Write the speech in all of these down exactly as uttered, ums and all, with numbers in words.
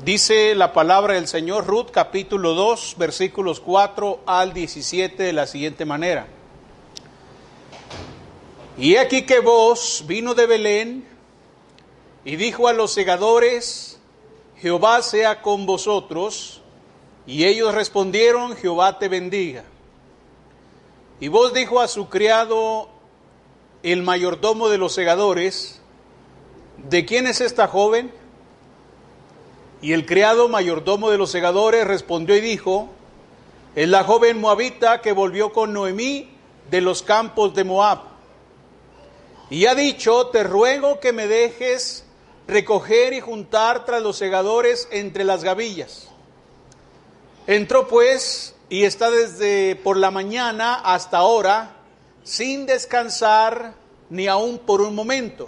Dice la palabra del Señor, Ruth capítulo dos, versículos cuatro al diecisiete de la siguiente manera. Y he aquí que Booz vino de Belén y dijo a los segadores: Jehová sea con vosotros. Y ellos respondieron: Jehová te bendiga. Y Booz dijo a su criado, el mayordomo de los segadores: ¿de quién es esta joven? Y el criado mayordomo de los segadores respondió y dijo: es la joven moabita que volvió con Noemí de los campos de Moab. Y ha dicho: te ruego que me dejes recoger y juntar tras los segadores entre las gavillas. Entró pues y está desde por la mañana hasta ahora, sin descansar ni aun por un momento.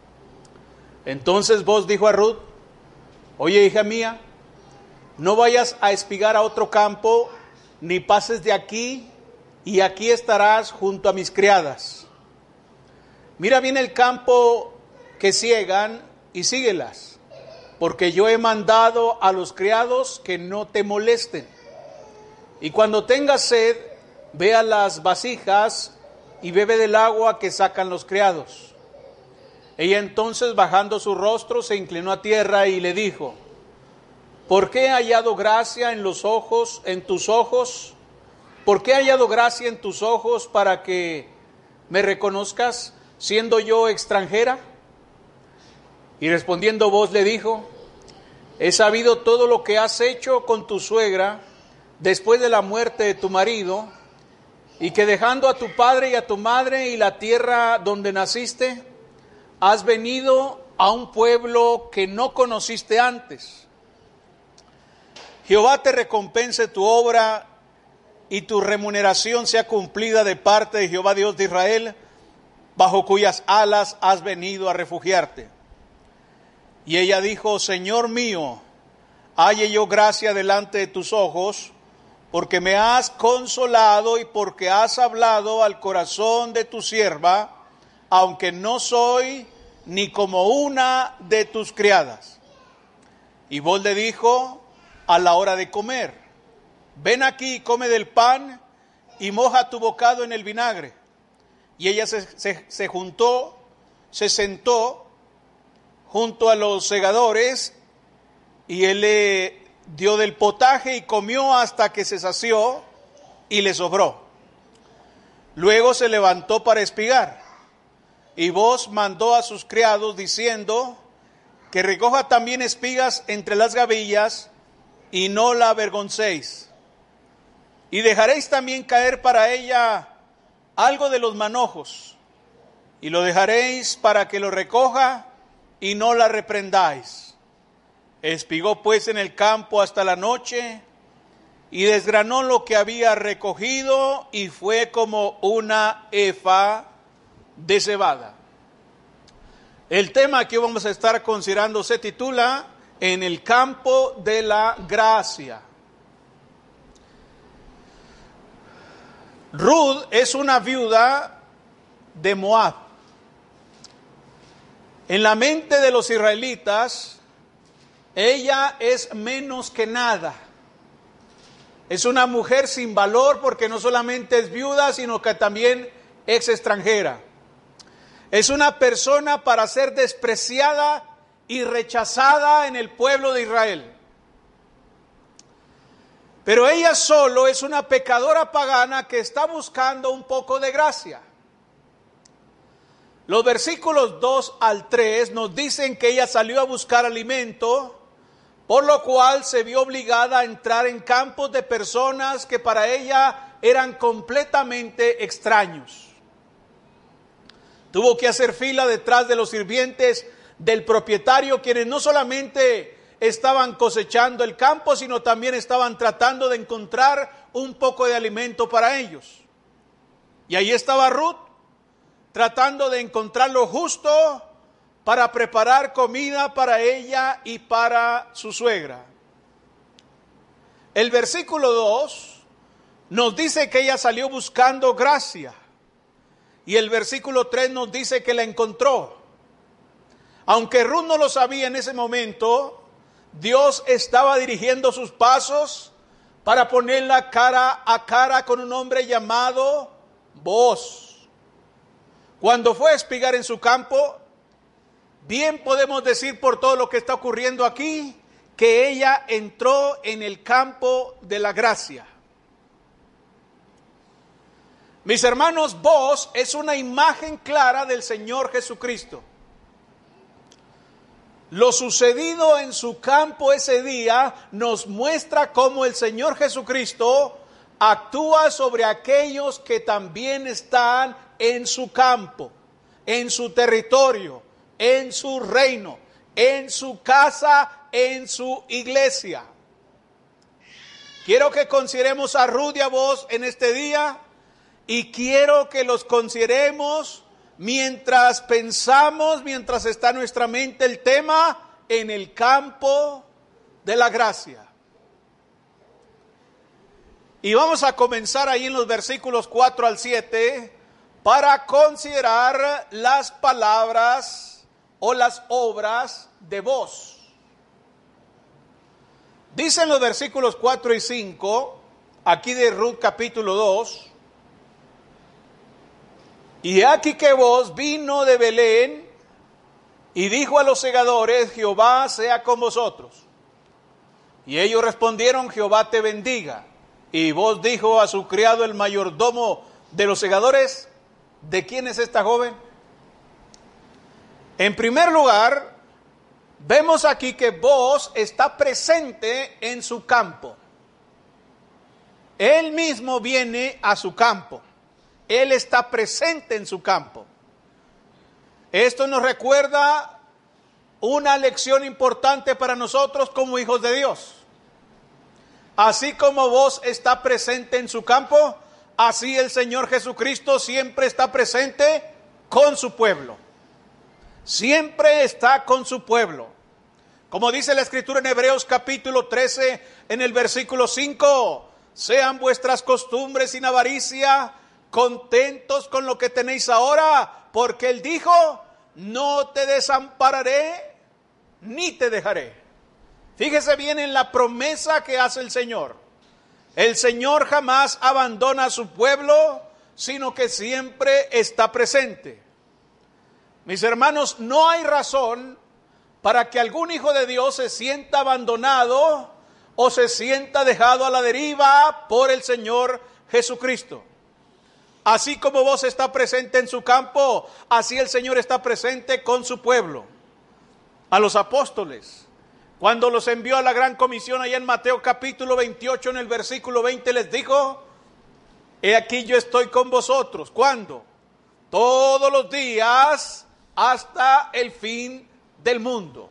Entonces Booz dijo a Ruth: oye, hija mía, no vayas a espigar a otro campo, ni pases de aquí, y aquí estarás junto a mis criadas. Mira bien el campo que siegan y síguelas, porque yo he mandado a los criados que no te molesten. Y cuando tengas sed, ve a las vasijas y bebe del agua que sacan los criados. Ella entonces, bajando su rostro, se inclinó a tierra y le dijo: ¿por qué he hallado gracia en los ojos, en tus ojos? ¿Por qué he hallado gracia en tus ojos para que me reconozcas, siendo yo extranjera? Y respondiendo Booz le dijo: he sabido todo lo que has hecho con tu suegra después de la muerte de tu marido, y que dejando a tu padre y a tu madre y la tierra donde naciste, has venido a un pueblo que no conociste antes. Jehová te recompense tu obra y tu remuneración sea cumplida de parte de Jehová Dios de Israel, bajo cuyas alas has venido a refugiarte. Y ella dijo: Señor mío, halle yo gracia delante de tus ojos, porque me has consolado y porque has hablado al corazón de tu sierva, aunque no soy ni como una de tus criadas. Y Booz le dijo a la hora de comer: ven aquí y come del pan y moja tu bocado en el vinagre. Y ella se, se, se juntó, se sentó junto a los segadores, y él le dio del potaje y comió hasta que se sació y le sobró. Luego se levantó para espigar. Y Booz mandó a sus criados diciendo: que recoja también espigas entre las gavillas y no la avergoncéis. Y dejaréis también caer para ella algo de los manojos, y lo dejaréis para que lo recoja y no la reprendáis. Espigó pues en el campo hasta la noche y desgranó lo que había recogido, y fue como una efa de cebada. El tema que vamos a estar considerando se titula: en el campo de la gracia. Ruth es una viuda de Moab. En la mente de los israelitas, ella es menos que nada. Es una mujer sin valor, porque no solamente es viuda, sino que también es extranjera. Es una persona para ser despreciada y rechazada en el pueblo de Israel. Pero ella solo es una pecadora pagana que está buscando un poco de gracia. Los versículos dos al tres nos dicen que ella salió a buscar alimento, por lo cual se vio obligada a entrar en campos de personas que para ella eran completamente extraños. Tuvo que hacer fila detrás de los sirvientes del propietario, quienes no solamente estaban cosechando el campo, sino también estaban tratando de encontrar un poco de alimento para ellos. Y ahí estaba Ruth, tratando de encontrar lo justo para preparar comida para ella y para su suegra. El versículo dos nos dice que ella salió buscando gracia, y el versículo tres nos dice que la encontró. Aunque Ruth no lo sabía en ese momento, Dios estaba dirigiendo sus pasos para ponerla cara a cara con un hombre llamado Booz. Cuando fue a espigar en su campo, bien podemos decir por todo lo que está ocurriendo aquí, que ella entró en el campo de la gracia. Mis hermanos, Booz es una imagen clara del Señor Jesucristo. Lo sucedido en su campo ese día nos muestra cómo el Señor Jesucristo actúa sobre aquellos que también están en su campo, en su territorio, en su reino, en su casa, en su iglesia. Quiero que consideremos a Ruth y a Booz en este día y quiero que los consideremos mientras pensamos, mientras está en nuestra mente el tema en el campo de la gracia. Y vamos a comenzar ahí en los versículos cuatro al siete para considerar las palabras o las obras de Booz. Dicen los versículos cuatro y cinco, aquí de Ruth capítulo dos, y aquí que Booz vino de Belén y dijo a los segadores, Jehová sea con vosotros. Y ellos respondieron, Jehová te bendiga. Y Booz dijo a su criado, el mayordomo de los segadores, ¿de quién es esta joven? En primer lugar, vemos aquí que Booz está presente en su campo. Él mismo viene a su campo. Él está presente en su campo. Esto nos recuerda una lección importante para nosotros como hijos de Dios. Así como Booz está presente en su campo, así el Señor Jesucristo siempre está presente con su pueblo. Siempre está con su pueblo. Como dice la Escritura en Hebreos capítulo trece, en el versículo cinco, sean vuestras costumbres sin avaricia, contentos con lo que tenéis ahora, porque Él dijo, no te desampararé, ni te dejaré. Fíjese bien en la promesa que hace el Señor. El Señor jamás abandona a su pueblo, sino que siempre está presente. Mis hermanos, no hay razón para que algún hijo de Dios se sienta abandonado o se sienta dejado a la deriva por el Señor Jesucristo. Así como Booz está presente en su campo, así el Señor está presente con su pueblo. A los apóstoles, cuando los envió a la gran comisión allá en Mateo capítulo veintiocho, en el versículo veinte, les dijo, he aquí yo estoy con vosotros. ¿Cuándo? Todos los días hasta el fin del mundo.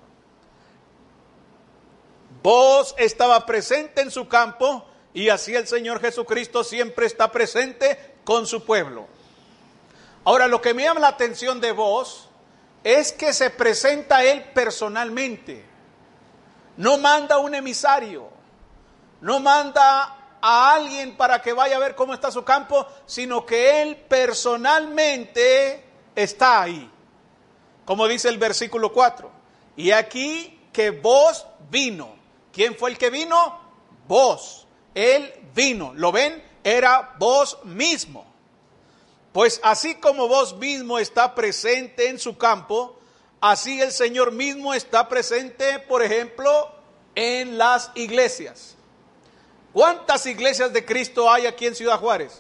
Booz estaba presente en su campo y así el Señor Jesucristo siempre está presente con su pueblo. Ahora, lo que me llama la atención de Booz es que se presenta él personalmente. No manda un emisario, no manda a alguien para que vaya a ver cómo está su campo, sino que él personalmente está ahí. Como dice el versículo cuatro, y aquí que Booz vino. ¿Quién fue el que vino? Booz. Él vino. ¿Lo ven? Era Booz mismo. Pues así como Booz mismo está presente en su campo, así el Señor mismo está presente, por ejemplo, en las iglesias. ¿Cuántas iglesias de Cristo hay aquí en Ciudad Juárez?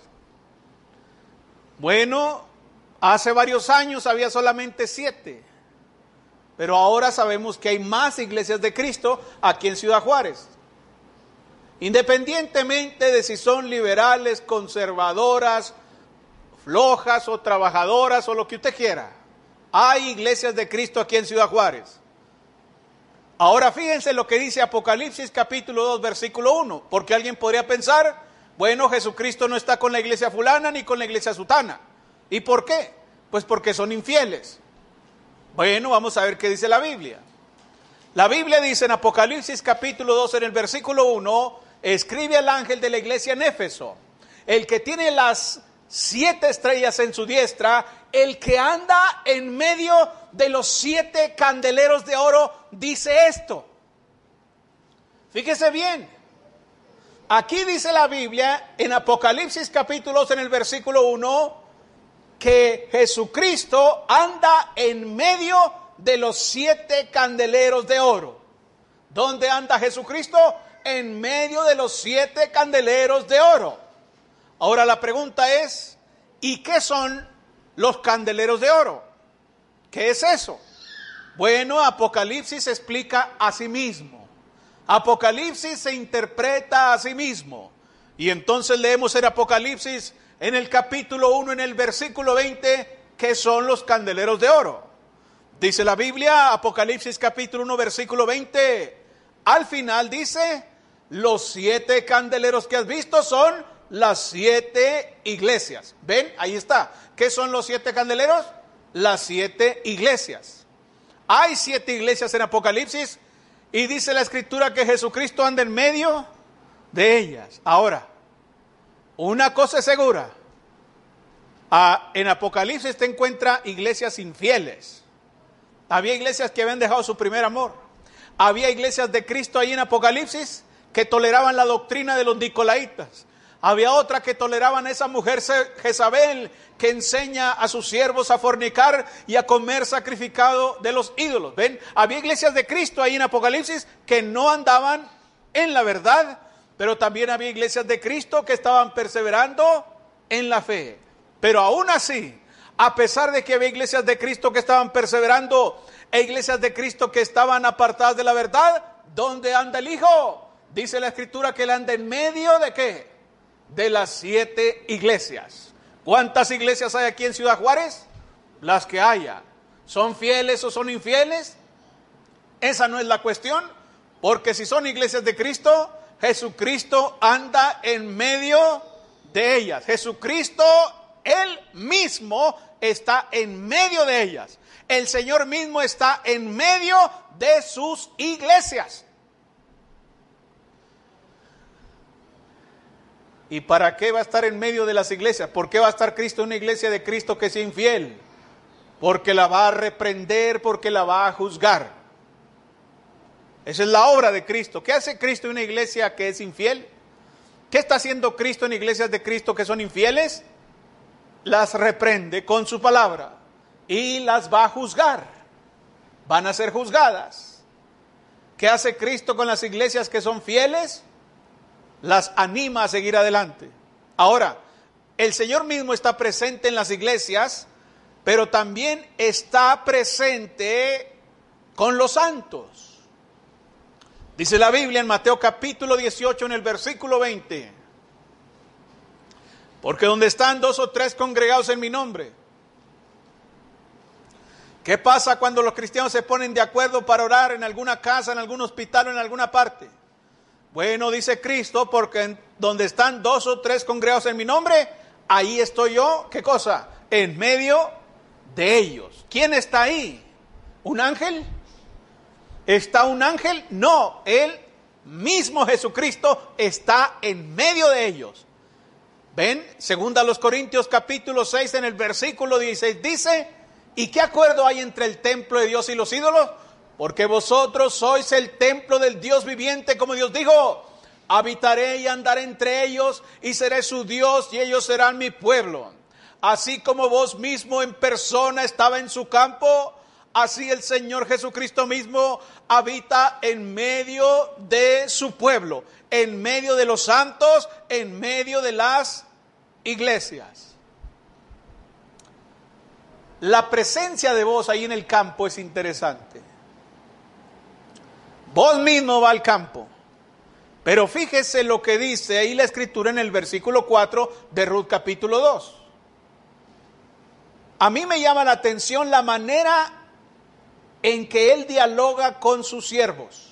Bueno, hace varios años había solamente siete, pero ahora sabemos que hay más iglesias de Cristo aquí en Ciudad Juárez. Independientemente de si son liberales, conservadoras, flojas o trabajadoras o lo que usted quiera, hay iglesias de Cristo aquí en Ciudad Juárez. Ahora fíjense lo que dice Apocalipsis capítulo dos versículo uno, porque alguien podría pensar, bueno, Jesucristo no está con la iglesia fulana ni con la iglesia sutana. ¿Y por qué? Pues porque son infieles. Bueno, vamos a ver qué dice la Biblia. La Biblia dice en Apocalipsis capítulo dos en el versículo uno, escribe al ángel de la iglesia en Éfeso, el que tiene las siete estrellas en su diestra, el que anda en medio de los siete candeleros de oro, dice esto. Fíjese bien, aquí dice la Biblia en Apocalipsis capítulo dos en el versículo uno que Jesucristo anda en medio de los siete candeleros de oro. ¿Dónde anda Jesucristo? En medio de los siete candeleros de oro. Ahora la pregunta es, ¿y qué son los candeleros de oro? ¿Qué es eso? Bueno, Apocalipsis explica a sí mismo. Apocalipsis se interpreta a sí mismo. Y entonces leemos en Apocalipsis, en el capítulo uno, en el versículo veinte, ¿qué son los candeleros de oro? Dice la Biblia, Apocalipsis capítulo uno, versículo veinte, al final dice, los siete candeleros que has visto son las siete iglesias. ¿Ven? Ahí está. ¿Qué son los siete candeleros? Las siete iglesias. Hay siete iglesias en Apocalipsis y dice la Escritura que Jesucristo anda en medio de ellas. Ahora, una cosa es segura. Ah, en Apocalipsis te encuentra iglesias infieles. Había iglesias que habían dejado su primer amor. Había iglesias de Cristo ahí en Apocalipsis que toleraban la doctrina de los nicolaitas. Había otra que toleraban a esa mujer Jezabel que enseña a sus siervos a fornicar y a comer sacrificado de los ídolos. ¿Ven? Había iglesias de Cristo ahí en Apocalipsis que no andaban en la verdad, pero también había iglesias de Cristo que estaban perseverando en la fe. Pero aún así, a pesar de que había iglesias de Cristo que estaban perseverando e iglesias de Cristo que estaban apartadas de la verdad, ¿dónde anda el Hijo? Dice la Escritura que él anda en medio de ¿qué? De las siete iglesias. ¿Cuántas iglesias hay aquí en Ciudad Juárez? Las que haya. ¿Son fieles o son infieles? Esa no es la cuestión, porque si son iglesias de Cristo, Jesucristo anda en medio de ellas. Jesucristo, Él mismo, está en medio de ellas. El Señor mismo está en medio de sus iglesias. ¿Y para qué va a estar en medio de las iglesias? ¿Por qué va a estar Cristo en una iglesia de Cristo que sea infiel? Porque la va a reprender, porque la va a juzgar. Esa es la obra de Cristo. ¿Qué hace Cristo en una iglesia que es infiel? ¿Qué está haciendo Cristo en iglesias de Cristo que son infieles? Las reprende con su palabra y las va a juzgar. Van a ser juzgadas. ¿Qué hace Cristo con las iglesias que son fieles? Las anima a seguir adelante. Ahora, el Señor mismo está presente en las iglesias, pero también está presente con los santos. Dice la Biblia en Mateo capítulo dieciocho en el versículo veinte, porque donde están dos o tres congregados en mi nombre. ¿Qué pasa cuando los cristianos se ponen de acuerdo para orar en alguna casa, en algún hospital o en alguna parte? Bueno, dice Cristo, porque en donde están dos o tres congregados en mi nombre, ahí estoy yo, ¿qué cosa? En medio de ellos. ¿Quién está ahí? ¿Un ángel? ¿Está un ángel? No, Él mismo Jesucristo está en medio de ellos. ¿Ven? Segunda a los Corintios capítulo seis en el versículo dieciséis dice, ¿y qué acuerdo hay entre el templo de Dios y los ídolos? Porque vosotros sois el templo del Dios viviente, como Dios dijo, habitaré y andaré entre ellos y seré su Dios y ellos serán mi pueblo. Así como vos mismo en persona estaba en su campo, así el Señor Jesucristo mismo habita en medio de su pueblo, en medio de los santos, en medio de las iglesias. La presencia de vos ahí en el campo es interesante. Vos mismo va al campo. Pero fíjese lo que dice ahí la Escritura en el versículo cuatro de Ruth capítulo dos. A mí me llama la atención la manera en que él dialoga con sus siervos.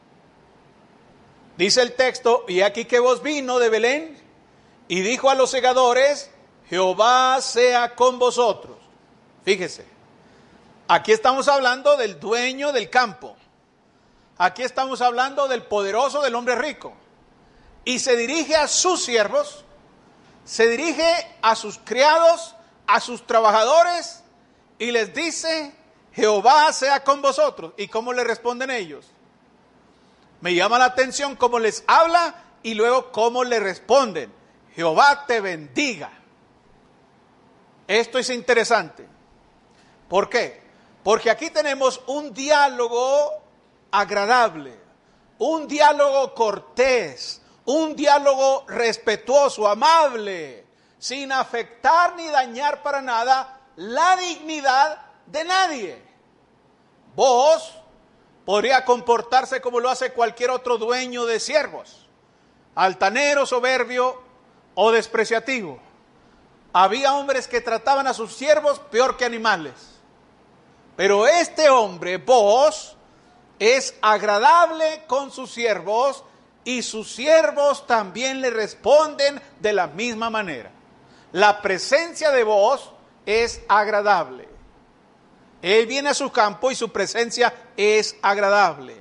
Dice el texto, y aquí que vos vino de Belén y dijo a los segadores, Jehová sea con vosotros. Fíjese, aquí estamos hablando del dueño del campo. Aquí estamos hablando del poderoso, del hombre rico. Y se dirige a sus siervos, se dirige a sus criados, a sus trabajadores y les dice, Jehová sea con vosotros. ¿Y cómo le responden ellos? Me llama la atención cómo les habla y luego cómo le responden. Jehová te bendiga. Esto es interesante. ¿Por qué? Porque aquí tenemos un diálogo agradable, un diálogo cortés, un diálogo respetuoso, amable, sin afectar ni dañar para nada la dignidad de nadie. Vos podría comportarse como lo hace cualquier otro dueño de siervos, altanero, soberbio o despreciativo. Había hombres que trataban a sus siervos peor que animales. Pero este hombre, vos, es agradable con sus siervos y sus siervos también le responden de la misma manera. La presencia de vos es agradable. Él viene a su campo y su presencia es agradable.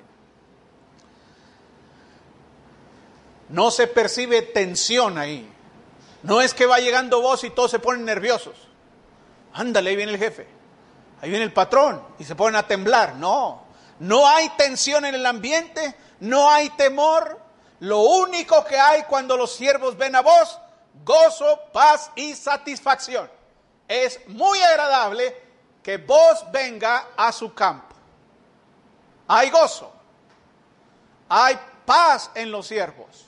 No se percibe tensión ahí. No es que va llegando vos y todos se ponen nerviosos. Ándale, ahí viene el jefe. Ahí viene el patrón y se ponen a temblar. No, no hay tensión en el ambiente, no hay temor. Lo único que hay cuando los siervos ven a vos, gozo, paz y satisfacción. Es muy agradable que vos venga a su campo. Hay gozo, hay paz en los siervos,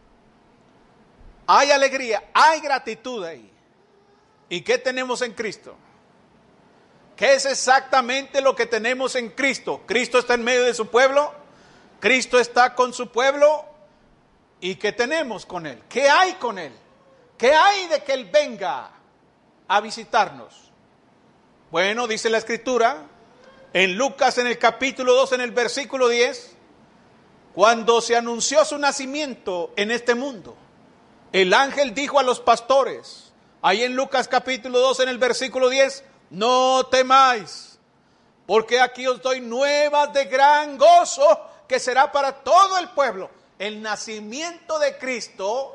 hay alegría, hay gratitud ahí. ¿Y qué tenemos en Cristo? ¿Qué es exactamente lo que tenemos en Cristo? Cristo está en medio de su pueblo, Cristo está con su pueblo. ¿Y qué tenemos con Él? ¿Qué hay con Él? ¿Qué hay de que Él venga a visitarnos? Bueno, dice la Escritura, en Lucas en el capítulo dos, en el versículo diez, cuando se anunció su nacimiento en este mundo, el ángel dijo a los pastores, ahí en Lucas capítulo dos, en el versículo diez, no temáis, porque aquí os doy nuevas de gran gozo, que será para todo el pueblo. El nacimiento de Cristo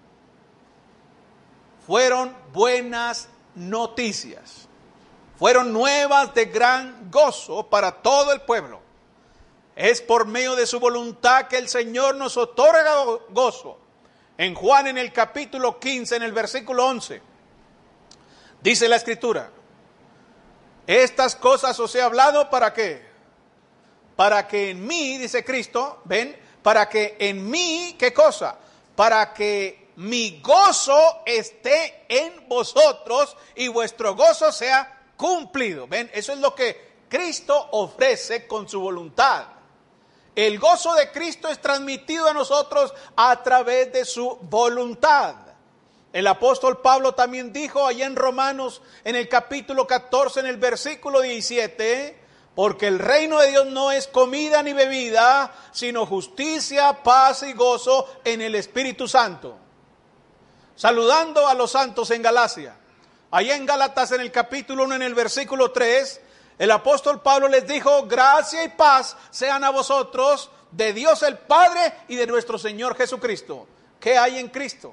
fueron buenas noticias, fueron nuevas de gran gozo para todo el pueblo. Es por medio de su voluntad que el Señor nos otorga gozo. En Juan en el capítulo quince, en el versículo once, dice la Escritura, estas cosas os he hablado para qué, para que en mí, dice Cristo, ven, para que en mí, ¿qué cosa? Para que mi gozo esté en vosotros y vuestro gozo sea cumplido. ¿Ven? Eso es lo que Cristo ofrece con su voluntad. El gozo de Cristo es transmitido a nosotros a través de su voluntad. El apóstol Pablo también dijo allá en Romanos, en el capítulo catorce, en el versículo diecisiete, porque el reino de Dios no es comida ni bebida, sino justicia, paz y gozo en el Espíritu Santo. Saludando a los santos en Galacia. Allá en Gálatas en el capítulo uno, en el versículo tres, el apóstol Pablo les dijo, gracia y paz sean a vosotros de Dios el Padre y de nuestro Señor Jesucristo. ¿Qué hay en Cristo?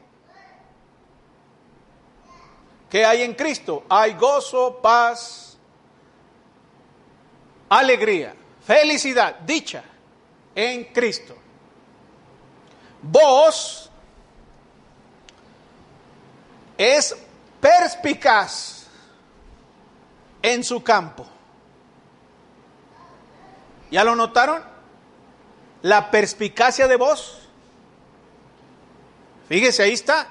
¿Qué hay en Cristo? Hay gozo, paz, alegría, felicidad, dicha en Cristo. Vos es perspicaz en su campo. ¿Ya lo notaron? La perspicacia de vos. Fíjese, ahí está.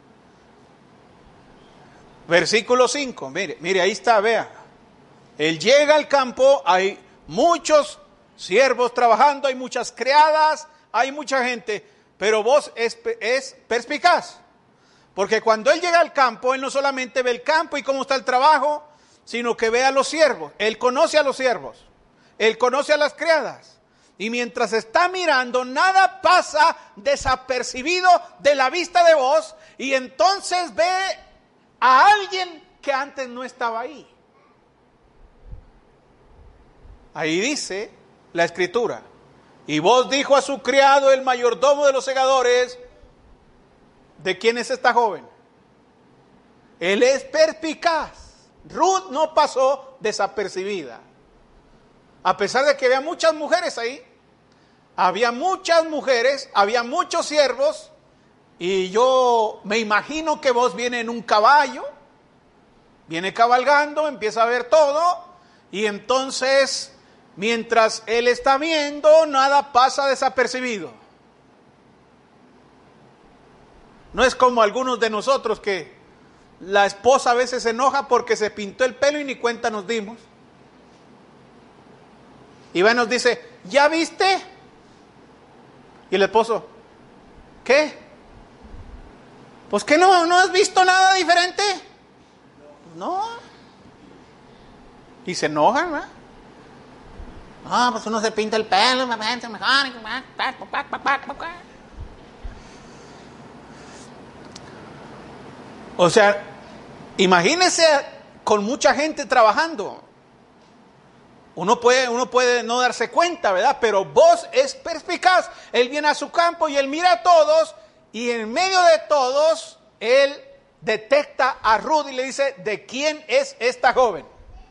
Versículo cinco, mire, mire, ahí está, vea. Él llega al campo, hay muchos siervos trabajando, hay muchas criadas, hay mucha gente, pero vos es, es perspicaz. Porque cuando él llega al campo, él no solamente ve el campo y cómo está el trabajo, sino que ve a los siervos. Él conoce a los siervos, él conoce a las criadas. Y mientras está mirando, nada pasa desapercibido de la vista de vos, y entonces ve a alguien que antes no estaba ahí. Ahí dice la Escritura, y vos dijo a su criado, el mayordomo de los segadores, ¿de quién es esta joven? Él es perspicaz. Ruth no pasó desapercibida. A pesar de que había muchas mujeres ahí, había muchas mujeres, había muchos siervos, y yo me imagino que vos viene en un caballo, viene cabalgando, empieza a ver todo, y entonces, mientras él está viendo, nada pasa desapercibido. No es como algunos de nosotros que la esposa a veces se enoja porque se pintó el pelo y ni cuenta nos dimos. Y va y nos dice, ¿ya viste? Y el esposo, ¿qué? Pues que no, ¿no has visto nada diferente? No. Y se enojan, ¿verdad? Ah, pues uno se pinta el pelo, mejor. O sea, imagínese con mucha gente trabajando. Uno puede, uno puede no darse cuenta, ¿verdad? Pero vos es perspicaz. Él viene a su campo y él mira a todos, y en medio de todos, él detecta a Ruth y le dice, ¿de quién es esta joven?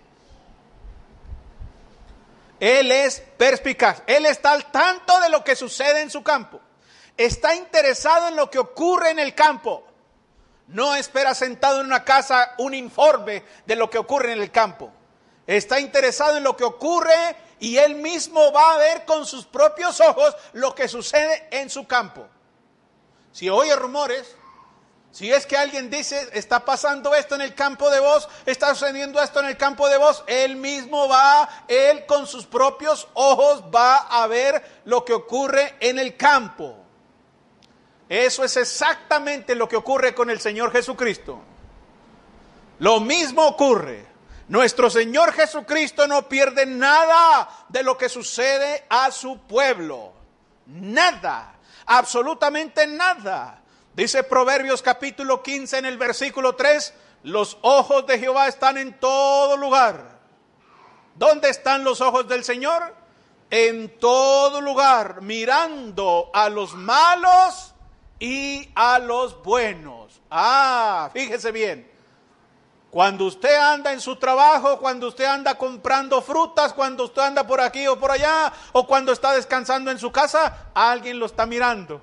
Él es perspicaz. Él está al tanto de lo que sucede en su campo. Está interesado en lo que ocurre en el campo. No espera sentado en una casa un informe de lo que ocurre en el campo. Está interesado en lo que ocurre y él mismo va a ver con sus propios ojos lo que sucede en su campo. Si oye rumores, si es que alguien dice, está pasando esto en el campo de vos, está sucediendo esto en el campo de vos, él mismo va, él con sus propios ojos va a ver lo que ocurre en el campo. Eso es exactamente lo que ocurre con el Señor Jesucristo. Lo mismo ocurre. Nuestro Señor Jesucristo no pierde nada de lo que sucede a su pueblo. Nada, absolutamente nada. Dice Proverbios capítulo quince en el versículo tres, los ojos de Jehová están en todo lugar. ¿Dónde están los ojos del Señor? En todo lugar, mirando a los malos y a los buenos. Ah, fíjese bien. Cuando usted anda en su trabajo, cuando usted anda comprando frutas, cuando usted anda por aquí o por allá, o cuando está descansando en su casa, alguien lo está mirando.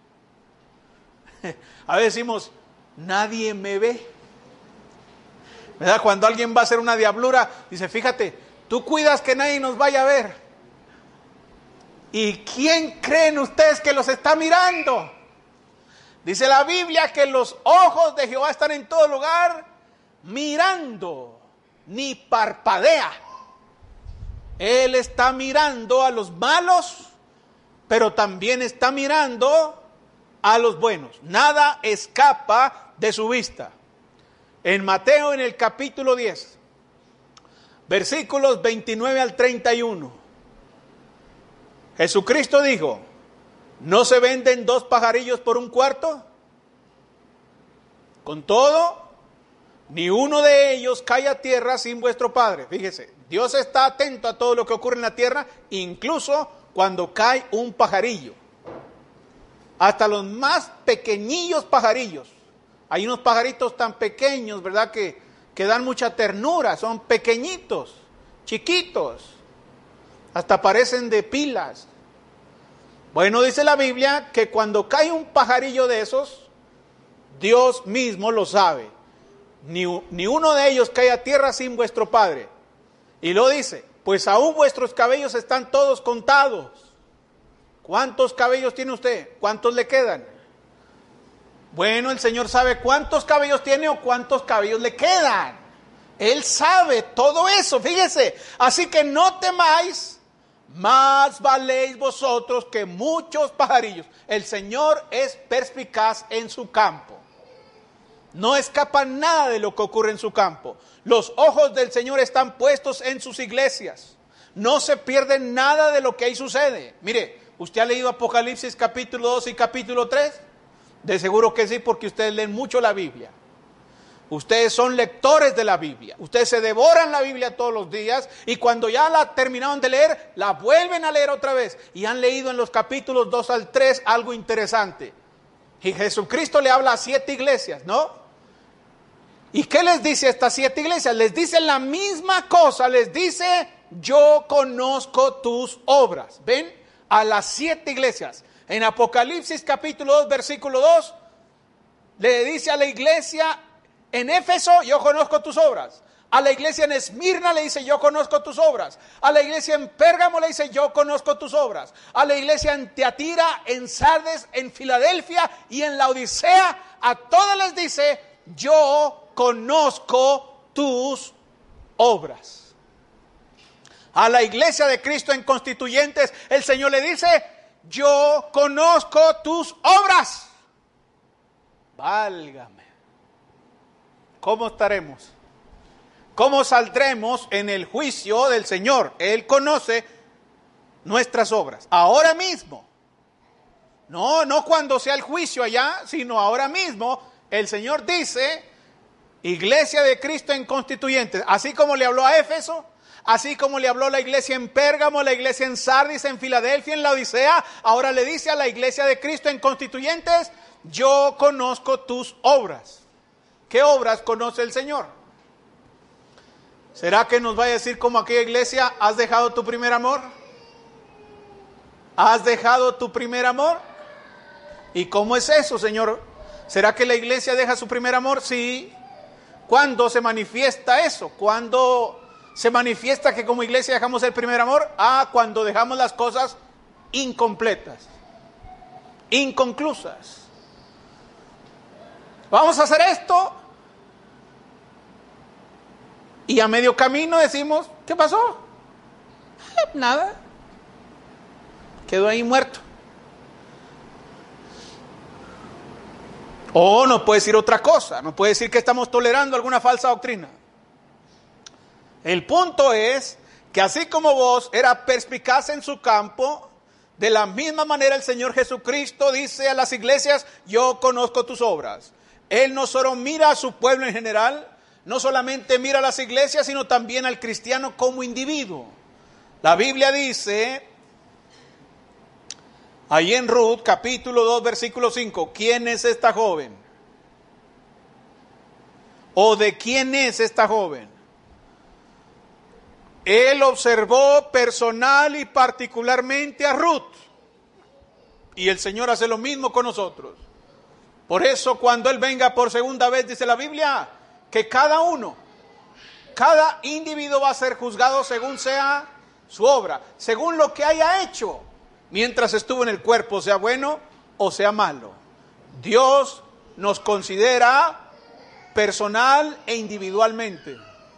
A veces decimos, nadie me ve. ¿Verdad? Cuando alguien va a hacer una diablura, dice, fíjate, tú cuidas que nadie nos vaya a ver. ¿Y quién creen ustedes que los está mirando? Dice la Biblia que los ojos de Jehová están en todo lugar, mirando, ni parpadea. Él está mirando a los malos, pero también está mirando a los buenos. Nada escapa de su vista. En Mateo, en el capítulo diez, versículos veintinueve al treinta y uno, Jesucristo dijo, ¿no se venden dos pajarillos por un cuarto? Con todo, ni uno de ellos cae a tierra sin vuestro Padre. Fíjese, Dios está atento a todo lo que ocurre en la tierra, incluso cuando cae un pajarillo. Hasta los más pequeñillos pajarillos. Hay unos pajaritos tan pequeños, ¿verdad? Que, que dan mucha ternura, son pequeñitos, chiquitos, hasta parecen de pilas. Bueno, dice la Biblia que cuando cae un pajarillo de esos, Dios mismo lo sabe. Ni, ni uno de ellos cae a tierra sin vuestro Padre. Y lo dice, pues aún vuestros cabellos están todos contados. ¿Cuántos cabellos tiene usted? ¿Cuántos le quedan? Bueno, el Señor sabe cuántos cabellos tiene o cuántos cabellos le quedan. Él sabe todo eso, fíjese. Así que no temáis, más valéis vosotros que muchos pajarillos. El Señor es perspicaz en su campo. No escapa nada de lo que ocurre en su campo. Los ojos del Señor están puestos en sus iglesias. No se pierde nada de lo que ahí sucede. Mire, ¿usted ha leído Apocalipsis capítulo dos y capítulo tres? De seguro que sí, porque ustedes leen mucho la Biblia. Ustedes son lectores de la Biblia. Ustedes se devoran la Biblia todos los días y cuando ya la terminaron de leer, la vuelven a leer otra vez. Y han leído en los capítulos dos al tres algo interesante. Y Jesucristo le habla a siete iglesias, ¿no? ¿Y qué les dice a estas siete iglesias? Les dice la misma cosa, les dice, yo conozco tus obras. ¿Ven? a las siete iglesias. En Apocalipsis capítulo dos, versículo dos, le dice a la iglesia en Éfeso, yo conozco tus obras. A la iglesia en Esmirna le dice, yo conozco tus obras. A la iglesia en Pérgamo le dice, yo conozco tus obras. A la iglesia en Tiatira, en Sardes, en Filadelfia y en la Odisea, a todas les dice, yo conozco tus obras. A la iglesia de Cristo en Constituyentes, el Señor le dice, yo conozco tus obras. Válgame. ¿Cómo estaremos? ¿Cómo saldremos en el juicio del Señor? Él conoce nuestras obras. Ahora mismo. No, no cuando sea el juicio allá, sino ahora mismo. El Señor dice, iglesia de Cristo en Constituyentes. Así como le habló a Éfeso, así como le habló la iglesia en Pérgamo, la iglesia en Sardis, en Filadelfia, en la Odisea. Ahora le dice a la iglesia de Cristo en Constituyentes, yo conozco tus obras. ¿Qué obras conoce el Señor? ¿Será que nos va a decir como aquella iglesia, has dejado tu primer amor? ¿Has dejado tu primer amor? ¿Y cómo es eso, Señor? ¿Será que la iglesia deja su primer amor? Sí. ¿Cuándo se manifiesta eso? ¿Cuándo se manifiesta que como iglesia dejamos el primer amor? Ah, cuando dejamos las cosas incompletas, inconclusas. Vamos a hacer esto. Y a medio camino decimos, ¿qué pasó? Eh, nada. Quedó ahí muerto. O no puede decir otra cosa. No puede decir que estamos tolerando alguna falsa doctrina. El punto es que así como vos era perspicaz en su campo, de la misma manera el Señor Jesucristo dice a las iglesias, yo conozco tus obras. Él no solo mira a su pueblo en general, no solamente mira a las iglesias, sino también al cristiano como individuo. La Biblia dice, ahí en Ruth, capítulo dos, versículo cinco, ¿quién es esta joven? ¿O de quién es esta joven? Él observó personal y particularmente a Ruth. Y el Señor hace lo mismo con nosotros. Por eso cuando Él venga por segunda vez, dice la Biblia, que cada uno, cada individuo va a ser juzgado según sea su obra, según lo que haya hecho mientras estuvo en el cuerpo, sea bueno o sea malo. Dios nos considera personal e individualmente.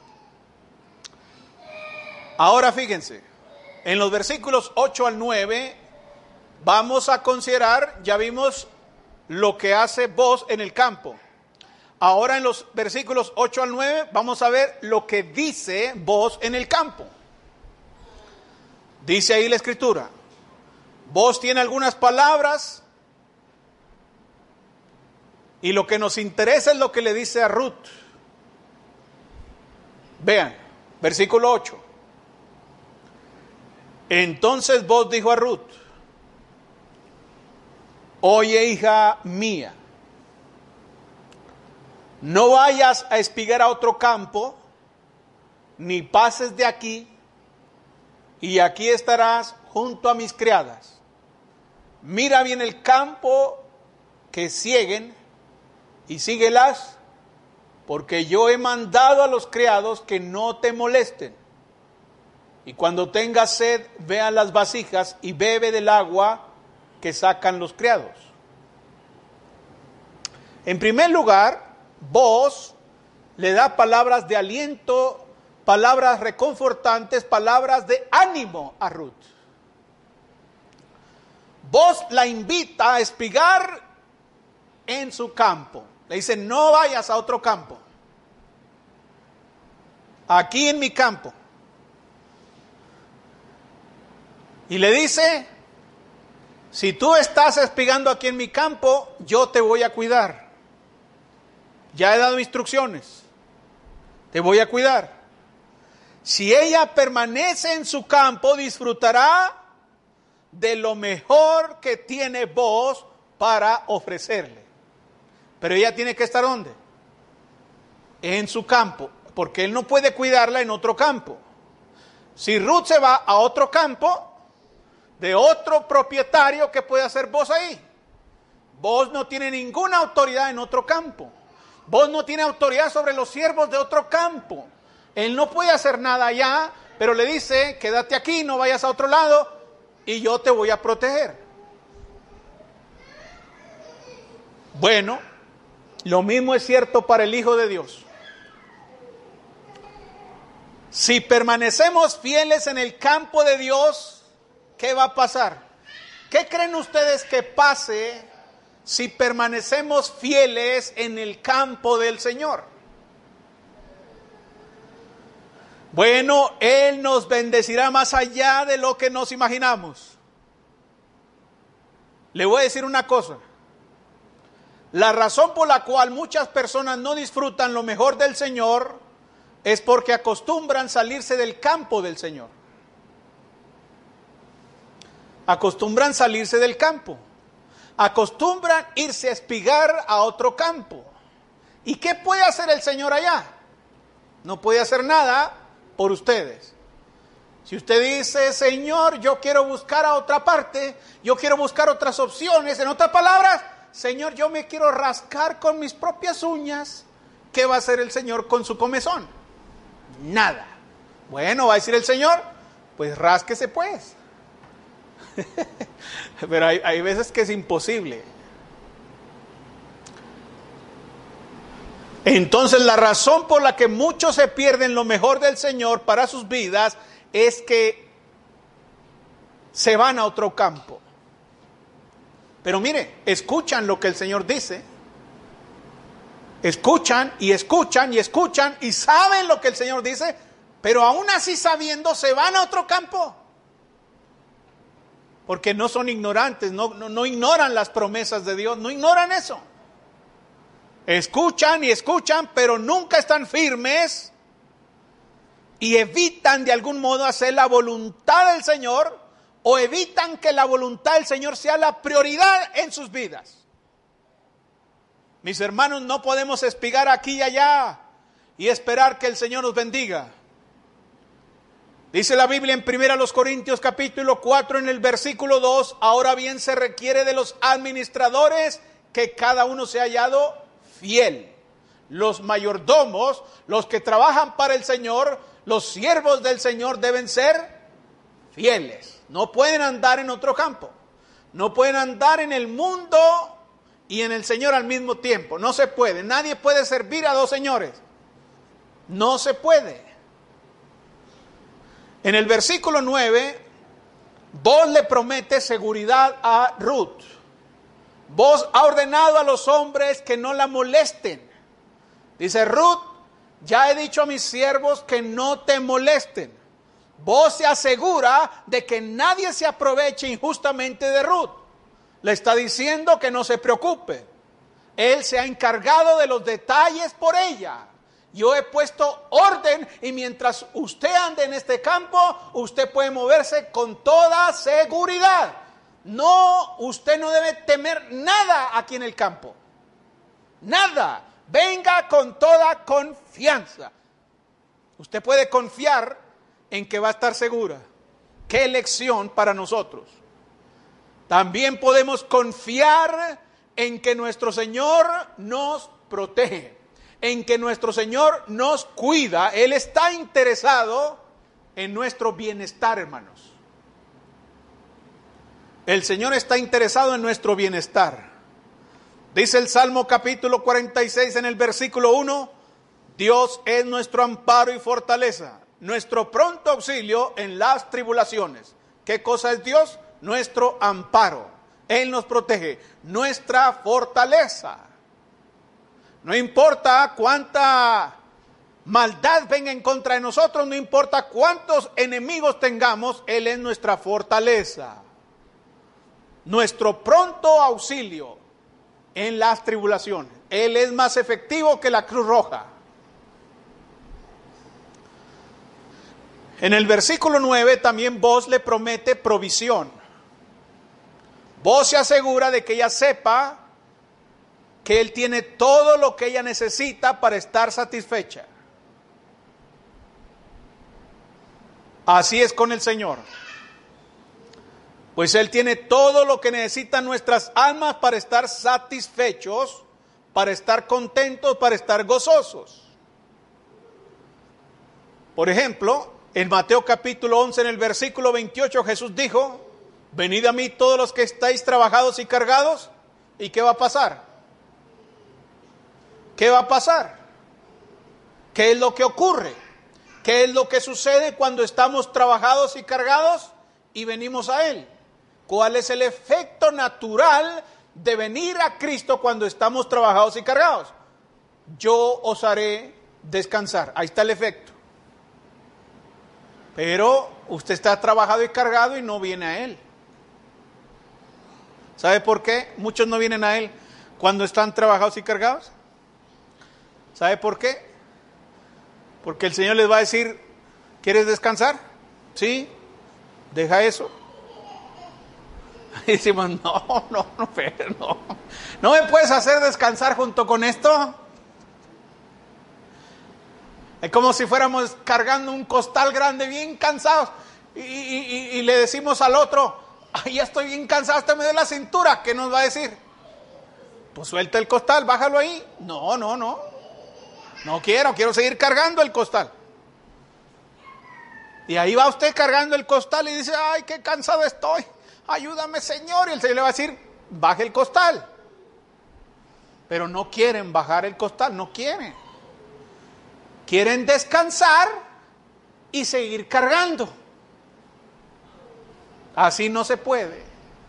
Ahora fíjense, en los versículos ocho al nueve vamos a considerar, ya vimos lo que hace Booz en el campo. Ahora en los versículos ocho al nueve vamos a ver lo que dice Booz en el campo. Dice ahí la escritura. Booz tiene algunas palabras y lo que nos interesa es lo que le dice a Ruth. Vean, versículo ocho. Entonces Booz dijo a Ruth, oye, hija mía, no vayas a espigar a otro campo, ni pases de aquí, y aquí estarás junto a mis criadas. Mira bien el campo que sieguen, y síguelas, porque yo he mandado a los criados que no te molesten. Y cuando tengas sed, ve a las vasijas y bebe del agua que sacan los criados. En primer lugar, Booz le da palabras de aliento, palabras reconfortantes, palabras de ánimo a Ruth. Booz la invita a espigar en su campo. Le dice, no vayas a otro campo. Aquí en mi campo. Y le dice, si tú estás espigando aquí en mi campo, yo te voy a cuidar. Ya he dado instrucciones. Te voy a cuidar. Si ella permanece en su campo, disfrutará de lo mejor que tiene Booz para ofrecerle. Pero ella tiene que estar ¿dónde? En su campo, porque él no puede cuidarla en otro campo. Si Ruth se va a otro campo, de otro propietario que puede hacer vos ahí. Vos no tienes ninguna autoridad en otro campo. Vos no tienes autoridad sobre los siervos de otro campo. Él no puede hacer nada allá, pero le dice, quédate aquí, no vayas a otro lado y yo te voy a proteger. Bueno, lo mismo es cierto para el Hijo de Dios. Si permanecemos fieles en el campo de Dios, ¿qué va a pasar? ¿Qué creen ustedes que pase si permanecemos fieles en el campo del Señor? Bueno, Él nos bendecirá más allá de lo que nos imaginamos. Le voy a decir una cosa. La razón por la cual muchas personas no disfrutan lo mejor del Señor es porque acostumbran salirse del campo del Señor. Acostumbran salirse del campo. Acostumbran irse a espigar a otro campo. ¿Y qué puede hacer el Señor allá? No puede hacer nada por ustedes. Si usted dice, Señor, yo quiero buscar a otra parte, yo quiero buscar otras opciones, en otras palabras, Señor, yo me quiero rascar con mis propias uñas, ¿qué va a hacer el Señor con su comezón? Nada. Bueno, va a decir el Señor, pues rásquese pues. Pero hay, hay veces que es imposible. Entonces la razón por la que muchos se pierden lo mejor del Señor para sus vidas es que se van a otro campo. Pero mire, escuchan lo que el Señor dice. Escuchan y escuchan y escuchan y saben lo que el Señor dice, pero aún así sabiendo se van a otro campo. Porque no son ignorantes, no, no, no ignoran las promesas de Dios, no ignoran eso. Escuchan y escuchan, pero nunca están firmes y evitan de algún modo hacer la voluntad del Señor o evitan que la voluntad del Señor sea la prioridad en sus vidas. Mis hermanos, no podemos espigar aquí y allá y esperar que el Señor nos bendiga. Dice la Biblia en primera Corintios capítulo cuatro en el versículo dos, ahora bien se requiere de los administradores que cada uno sea hallado fiel. Los mayordomos, los que trabajan para el Señor, los siervos del Señor deben ser fieles. No pueden andar en otro campo. No pueden andar en el mundo y en el Señor al mismo tiempo. No se puede. Nadie puede servir a dos señores. No se puede. En el versículo nueve, Boaz le promete seguridad a Ruth. Boaz ha ordenado a los hombres que no la molesten. Dice Ruth, ya he dicho a mis siervos que no te molesten. Boaz se asegura de que nadie se aproveche injustamente de Ruth. Le está diciendo que no se preocupe. Él se ha encargado de los detalles por ella. Yo he puesto orden y mientras usted ande en este campo, usted puede moverse con toda seguridad. No, usted no debe temer nada aquí en el campo. Nada. Venga con toda confianza. Usted puede confiar en que va a estar segura. Qué lección para nosotros. También podemos confiar en que nuestro Señor nos protege, en que nuestro Señor nos cuida. Él está interesado en nuestro bienestar, hermanos. El Señor está interesado en nuestro bienestar. Dice el Salmo capítulo cuarenta y seis en el versículo uno, Dios es nuestro amparo y fortaleza, nuestro pronto auxilio en las tribulaciones. ¿Qué cosa es Dios? Nuestro amparo. Él nos protege, nuestra fortaleza. No importa cuánta maldad venga en contra de nosotros, no importa cuántos enemigos tengamos, Él es nuestra fortaleza. Nuestro pronto auxilio en las tribulaciones. Él es más efectivo que la Cruz Roja. En el versículo nueve también Boaz le promete provisión. Boaz se asegura de que ella sepa que él tiene todo lo que ella necesita para estar satisfecha. Así es con el Señor. Pues Él tiene todo lo que necesitan nuestras almas para estar satisfechos, para estar contentos, para estar gozosos. Por ejemplo, en Mateo capítulo once, en el versículo veintiocho, Jesús dijo: venid a mí todos los que estáis trabajados y cargados. ¿Y qué va a pasar? ¿Qué va a pasar? ¿Qué es lo que ocurre? ¿Qué es lo que sucede cuando estamos trabajados y cargados y venimos a Él? ¿Cuál es el efecto natural de venir a Cristo cuando estamos trabajados y cargados? Yo os haré descansar. Ahí está el efecto. Pero usted está trabajado y cargado y no viene a Él. ¿Sabe por qué muchos no vienen a Él cuando están trabajados y cargados? ¿Sabe por qué? Porque el Señor les va a decir: ¿quieres descansar? Sí, deja eso. Y decimos: no, no, no, pero no. ¿No me puedes hacer descansar junto con esto? Es como si fuéramos cargando un costal grande, bien cansados, y, y, y, y le decimos al otro: ay, ya estoy bien cansado, hasta me duele la cintura. ¿Qué nos va a decir? Pues suelta el costal, bájalo ahí. No, no, no. No quiero, quiero seguir cargando el costal. Y ahí va usted cargando el costal y dice: ay, qué cansado estoy. Ayúdame, Señor. Y el Señor le va a decir: baje el costal. Pero no quieren bajar el costal, no quieren. Quieren descansar y seguir cargando. Así no se puede.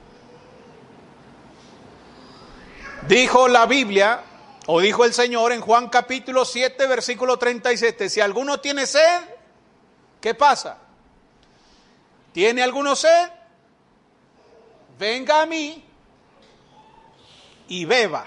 Dijo la Biblia, o dijo el Señor en Juan capítulo siete, versículo treinta y siete: si alguno tiene sed, ¿qué pasa? ¿Tiene alguno sed? Venga a mí y beba.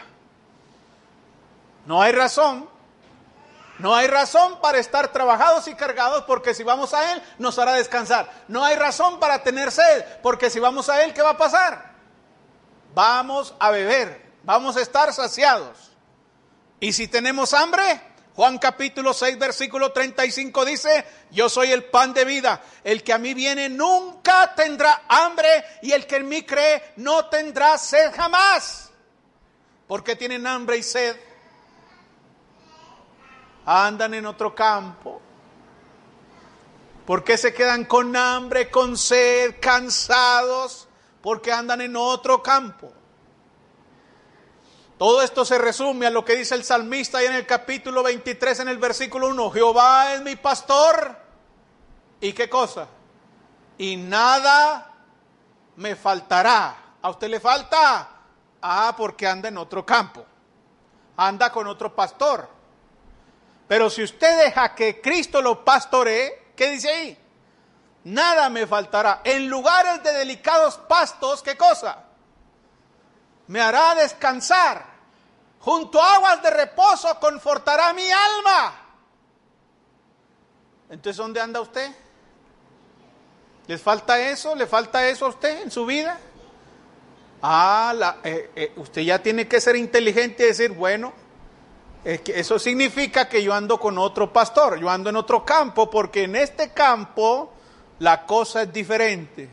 No hay razón. No hay razón para estar trabajados y cargados, porque si vamos a Él nos hará descansar. No hay razón para tener sed, porque si vamos a Él, ¿qué va a pasar? Vamos a beber, vamos a estar saciados. Y si tenemos hambre, Juan capítulo seis, versículo treinta y cinco dice: yo soy el pan de vida, el que a mí viene nunca tendrá hambre, y el que en mí cree no tendrá sed jamás. ¿Por qué tienen hambre y sed? Andan en otro campo. ¿Por qué se quedan con hambre, con sed, cansados? Porque andan en otro campo. Todo esto se resume a lo que dice el salmista ahí en el capítulo veintitrés, en el versículo uno: Jehová es mi pastor. ¿Y qué cosa? Y nada me faltará. ¿A usted le falta? Ah, porque anda en otro campo. Anda con otro pastor. Pero si usted deja que Cristo lo pastoree, ¿qué dice ahí? Nada me faltará. En lugares de delicados pastos, ¿qué cosa? Me hará descansar. Junto a aguas de reposo confortará mi alma. Entonces, ¿dónde anda usted? ¿Les falta eso? ¿Le falta eso a usted en su vida? Ah, la, eh, eh, usted ya tiene que ser inteligente y decir: bueno, es que eso significa que yo ando con otro pastor, yo ando en otro campo, porque en este campo la cosa es diferente.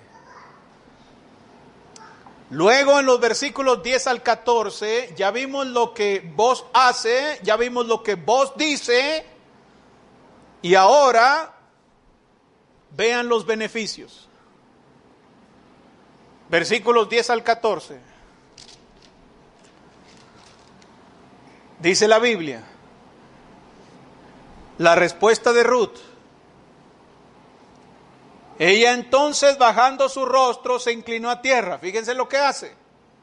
Luego en los versículos diez al catorce ya vimos lo que vos hace, ya vimos lo que vos dice, y ahora vean los beneficios. Versículos diez al catorce. Dice la Biblia, la respuesta de Ruth: ella entonces, bajando su rostro, se inclinó a tierra. Fíjense lo que hace.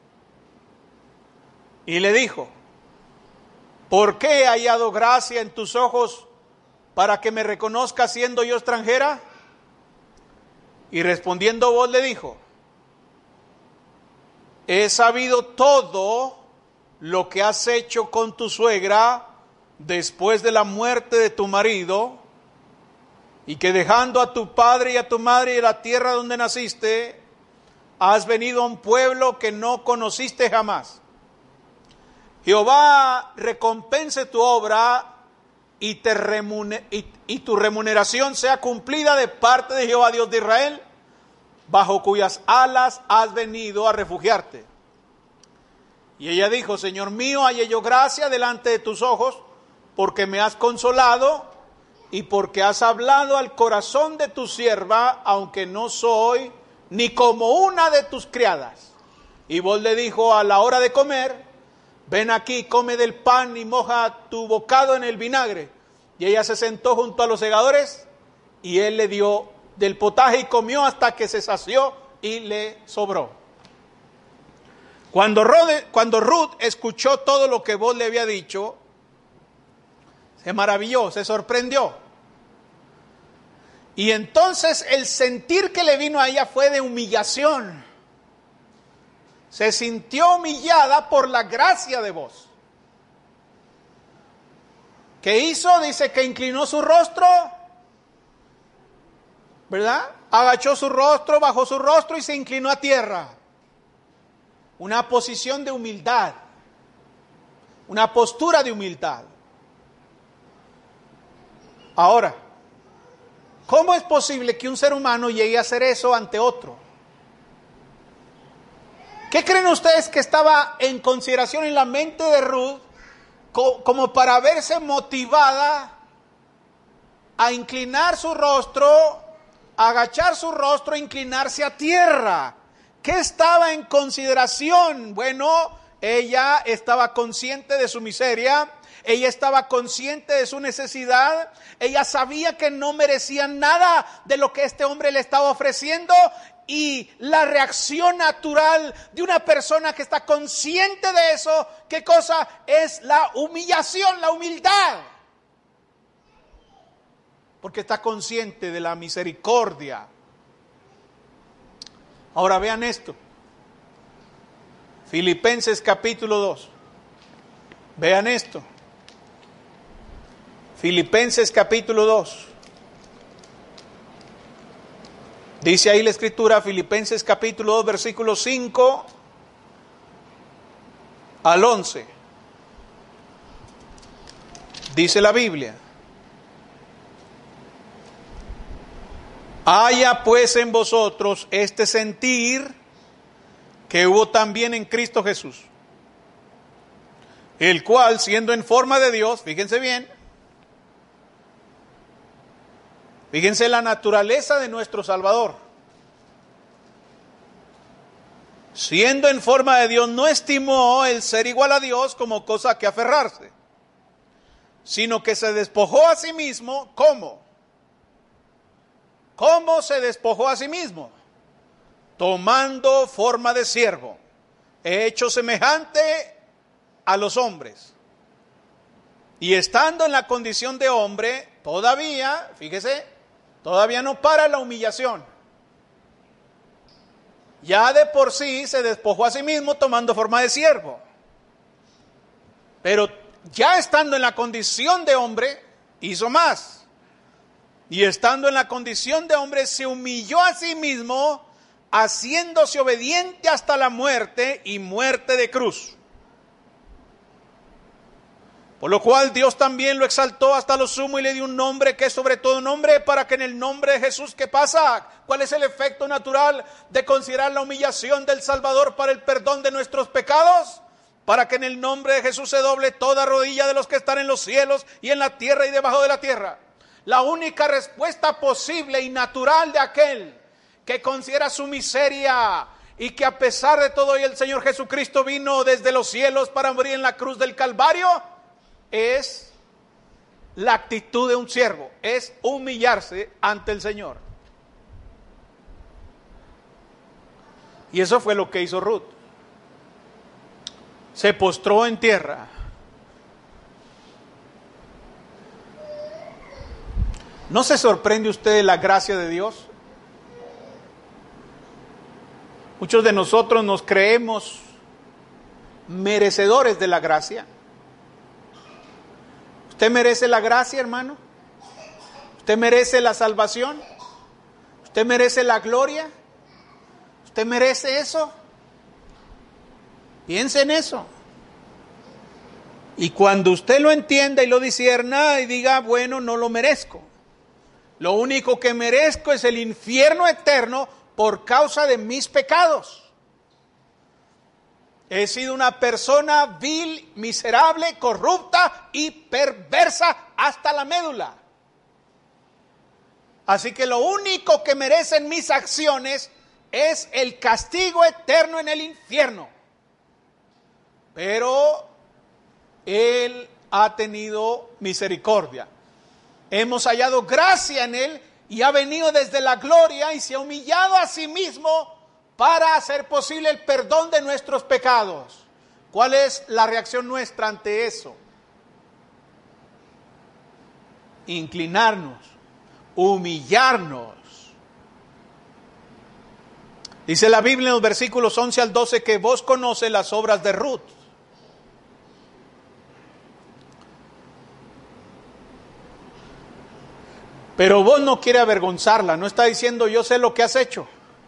Y le dijo: ¿por qué he hallado gracia en tus ojos para que me reconozcas siendo yo extranjera? Y respondiendo vos le dijo: he sabido todo lo que has hecho con tu suegra después de la muerte de tu marido, y que dejando a tu padre y a tu madre y a la tierra donde naciste, has venido a un pueblo que no conociste jamás. Jehová recompense tu obra y, te remune- y, y tu remuneración sea cumplida de parte de Jehová Dios de Israel, bajo cuyas alas has venido a refugiarte. Y ella dijo: Señor mío, hallé yo gracia delante de tus ojos, porque me has consolado y porque has hablado al corazón de tu sierva, aunque no soy ni como una de tus criadas. Y Booz le dijo a la hora de comer: ven aquí, come del pan y moja tu bocado en el vinagre. Y ella se sentó junto a los segadores y él le dio del potaje y comió hasta que se sació y le sobró. Cuando, Rode, cuando Ruth escuchó todo lo que Booz le había dicho, se maravilló, se sorprendió. Y entonces el sentir que le vino a ella fue de humillación. Se sintió humillada por la gracia de Booz. ¿Qué hizo? Dice que inclinó su rostro, ¿verdad? Agachó su rostro, bajó su rostro y se inclinó a tierra. Una posición de humildad, una postura de humildad. Ahora, ¿cómo es posible que un ser humano llegue a hacer eso ante otro? ¿Qué creen ustedes que estaba en consideración en la mente de Ruth como para verse motivada a inclinar su rostro, a agachar su rostro, a inclinarse a tierra? ¿Qué estaba en consideración? Bueno, ella estaba consciente de su miseria, ella estaba consciente de su necesidad, ella sabía que no merecía nada de lo que este hombre le estaba ofreciendo, y la reacción natural de una persona que está consciente de eso, ¿qué cosa? Es la humillación, la humildad. Porque está consciente de la misericordia. Ahora vean esto. Filipenses capítulo dos. Vean esto. Filipenses capítulo dos. Dice ahí la escritura, Filipenses capítulo dos, versículos cinco al once. Dice la Biblia: haya pues en vosotros este sentir que hubo también en Cristo Jesús, el cual, siendo en forma de Dios, fíjense bien, fíjense la naturaleza de nuestro Salvador. Siendo en forma de Dios, no estimó el ser igual a Dios como cosa que aferrarse, sino que se despojó a sí mismo. ¿Cómo? ¿Cómo se despojó a sí mismo? Tomando forma de siervo, hecho semejante a los hombres. Y estando en la condición de hombre, todavía, fíjese, todavía no para la humillación. Ya de por sí se despojó a sí mismo tomando forma de siervo. Pero ya estando en la condición de hombre, hizo más. Y estando en la condición de hombre, se humilló a sí mismo, haciéndose obediente hasta la muerte y muerte de cruz. Por lo cual Dios también lo exaltó hasta lo sumo y le dio un nombre que es sobre todo nombre, para que en el nombre de Jesús, ¿qué pasa? ¿Cuál es el efecto natural de considerar la humillación del Salvador para el perdón de nuestros pecados? Para que en el nombre de Jesús se doble toda rodilla de los que están en los cielos y en la tierra y debajo de la tierra. La única respuesta posible y natural de aquel que considera su miseria y que a pesar de todo el Señor Jesucristo vino desde los cielos para morir en la cruz del Calvario, es la actitud de un siervo, es humillarse ante el Señor. Y eso fue lo que hizo Ruth. Se postró en tierra. ¿No se sorprende usted de la gracia de Dios? Muchos de nosotros nos creemos merecedores de la gracia. ¿Usted merece la gracia, hermano? ¿Usted merece la salvación? ¿Usted merece la gloria? ¿Usted merece eso? Piense en eso. Y cuando usted lo entienda y lo discierna y diga, bueno, no lo merezco. Lo único que merezco es el infierno eterno por causa de mis pecados. He sido una persona vil, miserable, corrupta y perversa hasta la médula. Así que lo único que merecen mis acciones es el castigo eterno en el infierno. Pero Él ha tenido misericordia. Hemos hallado gracia en Él y ha venido desde la gloria y se ha humillado a sí mismo para hacer posible el perdón de nuestros pecados. ¿Cuál es la reacción nuestra ante eso? Inclinarnos, humillarnos. Dice la Biblia en los versículos once al doce que vos conoces las obras de Ruth. Pero vos no quiere avergonzarla, no está diciendo yo sé lo que has hecho.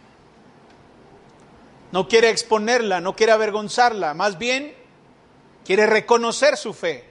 No quiere exponerla, no quiere avergonzarla, más bien quiere reconocer su fe.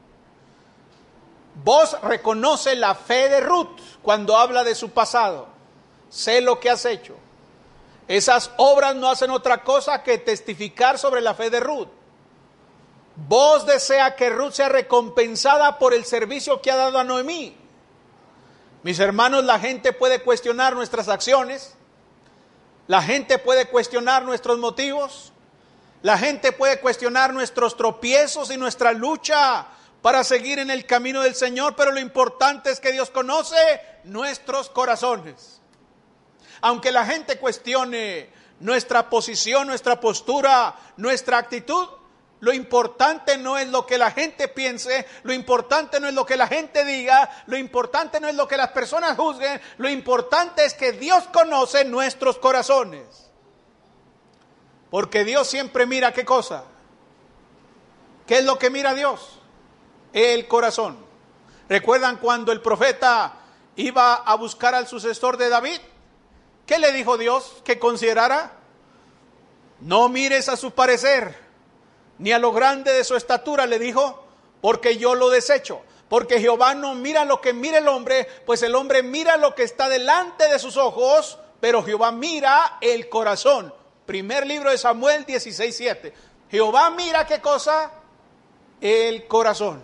Vos reconoce la fe de Ruth cuando habla de su pasado. Sé lo que has hecho. Esas obras no hacen otra cosa que testificar sobre la fe de Ruth. Vos desea que Ruth sea recompensada por el servicio que ha dado a Noemí. Mis hermanos, la gente puede cuestionar nuestras acciones. La gente puede cuestionar nuestros motivos. La gente puede cuestionar nuestros tropiezos y nuestra lucha para seguir en el camino del Señor, pero lo importante es que Dios conoce nuestros corazones. Aunque la gente cuestione nuestra posición, nuestra postura, nuestra actitud, lo importante no es lo que la gente piense, lo importante no es lo que la gente diga, lo importante no es lo que las personas juzguen, lo importante es que Dios conoce nuestros corazones. Porque Dios siempre mira ¿qué cosa? ¿Qué es lo que mira Dios? El corazón. ¿Recuerdan cuando el profeta iba a buscar al sucesor de David? ¿Qué le dijo Dios que considerara? No mires a su parecer, ni a lo grande de su estatura, le dijo, porque yo lo desecho. Porque Jehová no mira lo que mira el hombre, pues el hombre mira lo que está delante de sus ojos, pero Jehová mira el corazón. Primer libro de Samuel dieciséis siete. Jehová mira ¿qué cosa? El corazón.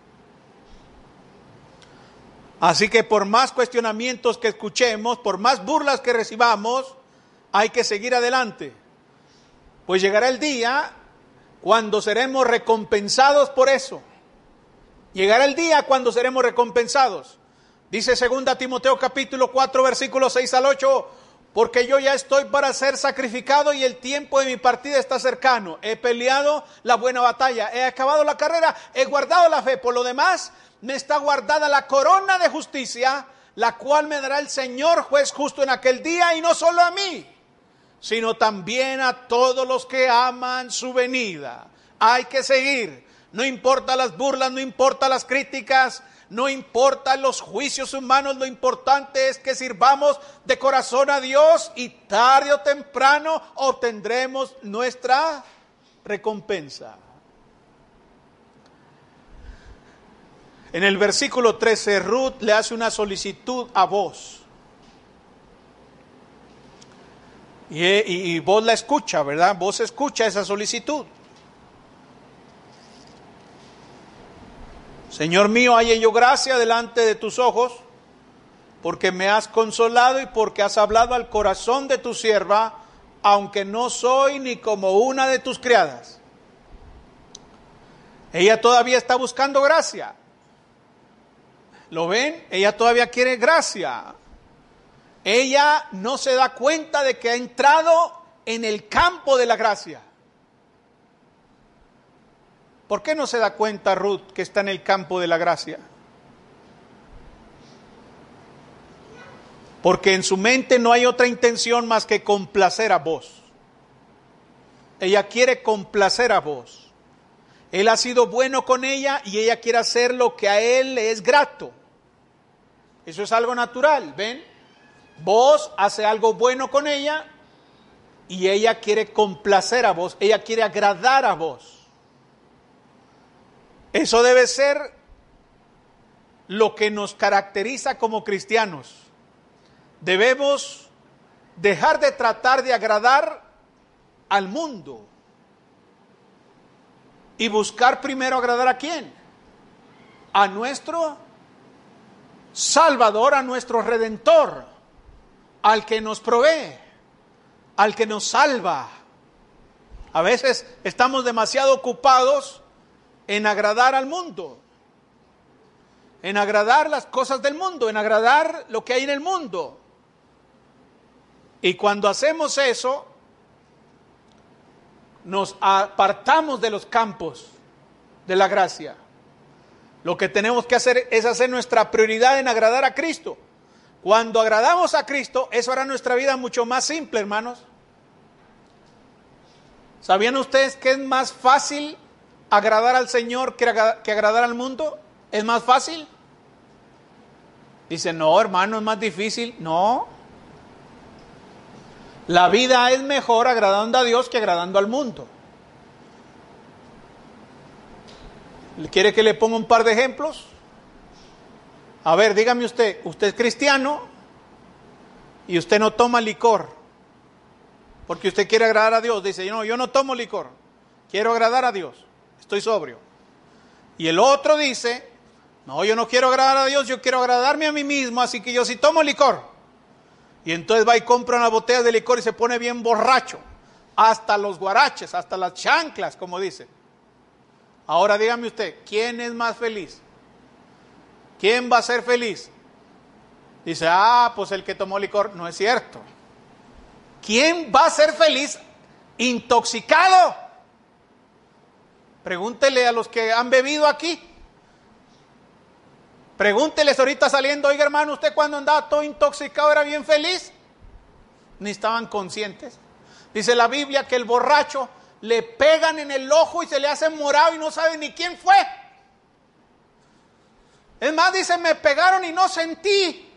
Así que por más cuestionamientos que escuchemos, por más burlas que recibamos, hay que seguir adelante. Pues llegará el día cuando seremos recompensados por eso. Llegará el día cuando seremos recompensados. Dice segunda Timoteo capítulo cuatro versículos seis al ocho, porque yo ya estoy para ser sacrificado y el tiempo de mi partida está cercano. He peleado la buena batalla, he acabado la carrera, he guardado la fe. Por lo demás, me está guardada la corona de justicia, la cual me dará el Señor juez justo en aquel día, y no solo a mí, sino también a todos los que aman su venida. Hay que seguir, no importa las burlas, no importa las críticas, no importa los juicios humanos, lo importante es que sirvamos de corazón a Dios y tarde o temprano obtendremos nuestra recompensa. En el versículo trece, Ruth le hace una solicitud a vos. Y, y, y vos la escucha, ¿verdad? Vos escucha esa solicitud. Señor mío, halle yo gracia delante de tus ojos, porque me has consolado y porque has hablado al corazón de tu sierva, aunque no soy ni como una de tus criadas. Ella todavía está buscando gracia. ¿Lo ven? Ella todavía quiere gracia. Ella no se da cuenta de que ha entrado en el campo de la gracia. ¿Por qué no se da cuenta Ruth que está en el campo de la gracia? Porque en su mente no hay otra intención más que complacer a vos. Ella quiere complacer a vos. Él ha sido bueno con ella y ella quiere hacer lo que a él le es grato. Eso es algo natural, ¿ven? Vos hace algo bueno con ella y ella quiere complacer a vos, ella quiere agradar a vos. Eso debe ser lo que nos caracteriza como cristianos. Debemos dejar de tratar de agradar al mundo y buscar primero agradar a quién, a nuestro Salvador, a nuestro Redentor, al que nos provee, al que nos salva. A veces estamos demasiado ocupados en agradar al mundo, en agradar las cosas del mundo, en agradar lo que hay en el mundo. Y cuando hacemos eso, nos apartamos de los campos de la gracia. Lo que tenemos que hacer es hacer nuestra prioridad en agradar a Cristo. Cuando agradamos a Cristo, eso hará nuestra vida mucho más simple, hermanos. ¿Sabían ustedes que es más fácil agradar al Señor que agradar al mundo? ¿Es más fácil? Dicen, no, hermano, es más difícil. No. La vida es mejor agradando a Dios que agradando al mundo. ¿Quiere que le ponga un par de ejemplos? A ver, dígame usted, usted es cristiano y usted no toma licor porque usted quiere agradar a Dios. Dice, no, yo no tomo licor, quiero agradar a Dios, estoy sobrio. Y el otro dice, no, yo no quiero agradar a Dios, yo quiero agradarme a mí mismo, así que yo sí tomo licor. Y entonces va y compra una botella de licor y se pone bien borracho, hasta los guaraches, hasta las chanclas, como dice. Ahora dígame usted, ¿quién es más feliz? ¿Quién va a ser feliz? Dice, ah, pues el que tomó licor. No es cierto. ¿Quién va a ser feliz intoxicado? Pregúntele a los que han bebido aquí. Pregúnteles ahorita saliendo, oiga hermano, ¿usted cuando andaba todo intoxicado era bien feliz? Ni estaban conscientes. Dice la Biblia que el borracho le pegan en el ojo y se le hace morado y no sabe ni quién fue. Es más, dice, me pegaron y no sentí.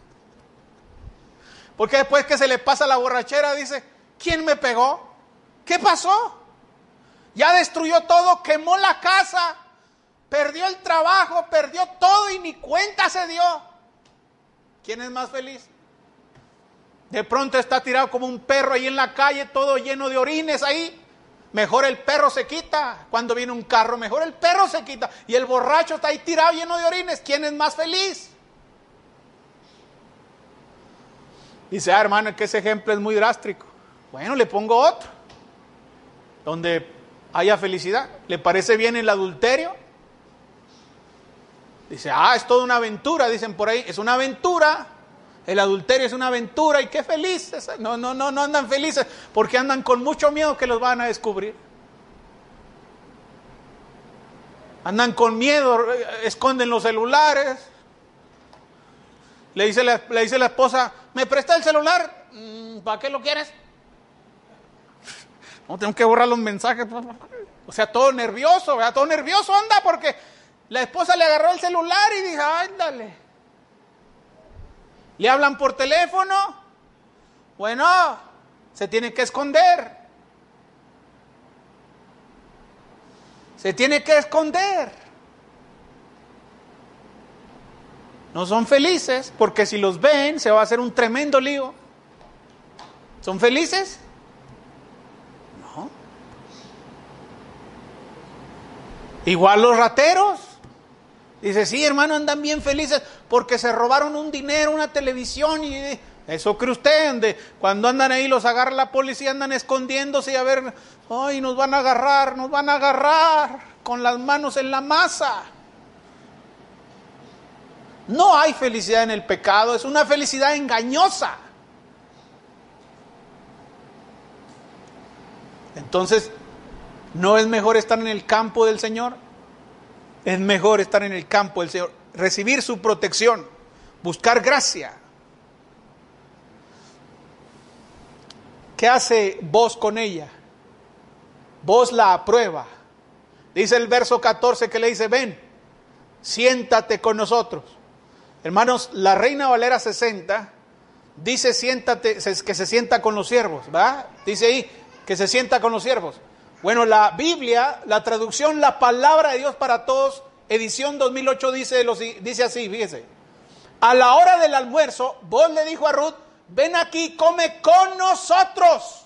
Porque después que se le pasa la borrachera, dice, ¿quién me pegó? ¿Qué pasó? Ya destruyó todo, quemó la casa, perdió el trabajo, perdió todo y ni cuenta se dio. ¿Quién es más feliz? De pronto está tirado como un perro ahí en la calle, todo lleno de orines ahí. Mejor el perro se quita cuando viene un carro, mejor el perro se quita. Y el borracho está ahí tirado lleno de orines. ¿Quién es más feliz? Dice, ah, hermano, que ese ejemplo es muy drástico. Bueno, le pongo otro, donde haya felicidad. ¿Le parece bien el adulterio? Dice, ah, es toda una aventura, dicen por ahí. Es una aventura. El adulterio es una aventura y qué felices. No, no, no, no andan felices porque andan con mucho miedo que los van a descubrir. Andan con miedo, esconden los celulares. Le dice la, le dice la esposa, ¿me presta el celular? ¿Para qué lo quieres? No, tengo que borrar los mensajes. O sea, todo nervioso, ¿verdad? Todo nervioso anda porque la esposa le agarró el celular y dijo, ándale. Le hablan por teléfono. Bueno, se tiene que esconder. Se tiene que esconder. No son felices porque si los ven se va a hacer un tremendo lío. ¿Son felices? No. Igual los rateros. Dice, sí, hermano, andan bien felices porque se robaron un dinero, una televisión y eso cree usted, donde cuando andan ahí los agarra la policía, andan escondiéndose y a ver, ay, nos van a agarrar, nos van a agarrar con las manos en la masa. No hay felicidad en el pecado, es una felicidad engañosa. Entonces, ¿no es mejor estar en el campo del Señor? Es mejor estar en el campo del Señor, recibir su protección, buscar gracia. ¿Qué hace vos con ella? Vos la aprueba. Dice el verso catorce que le dice, ven, siéntate con nosotros. Hermanos, la Reina Valera sesenta dice siéntate, que se sienta con los siervos, ¿va? Dice ahí que se sienta con los siervos. Bueno, la Biblia, la traducción, la palabra de Dios para todos, edición dos mil ocho, dice, dice así, fíjese. A la hora del almuerzo, Boaz le dijo a Ruth, ven aquí, come con nosotros.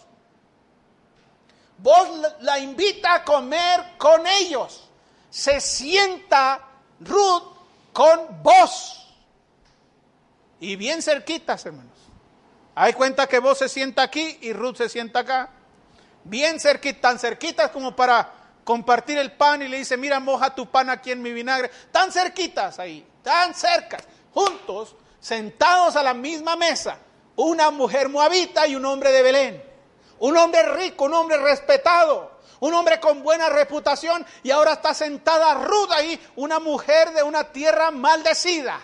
Vos la invita a comer con ellos. Se sienta Ruth con vos. Y bien cerquitas, hermanos. Hay cuenta que vos se sienta aquí y Ruth se sienta acá. Bien cerquitas, tan cerquitas como para compartir el pan, y le dice, mira, moja tu pan aquí en mi vinagre. Tan cerquitas ahí, tan cerca, juntos, sentados a la misma mesa. Una mujer moabita y un hombre de Belén. Un hombre rico, un hombre respetado, un hombre con buena reputación, y ahora está sentada Ruth ahí, una mujer de una tierra maldecida,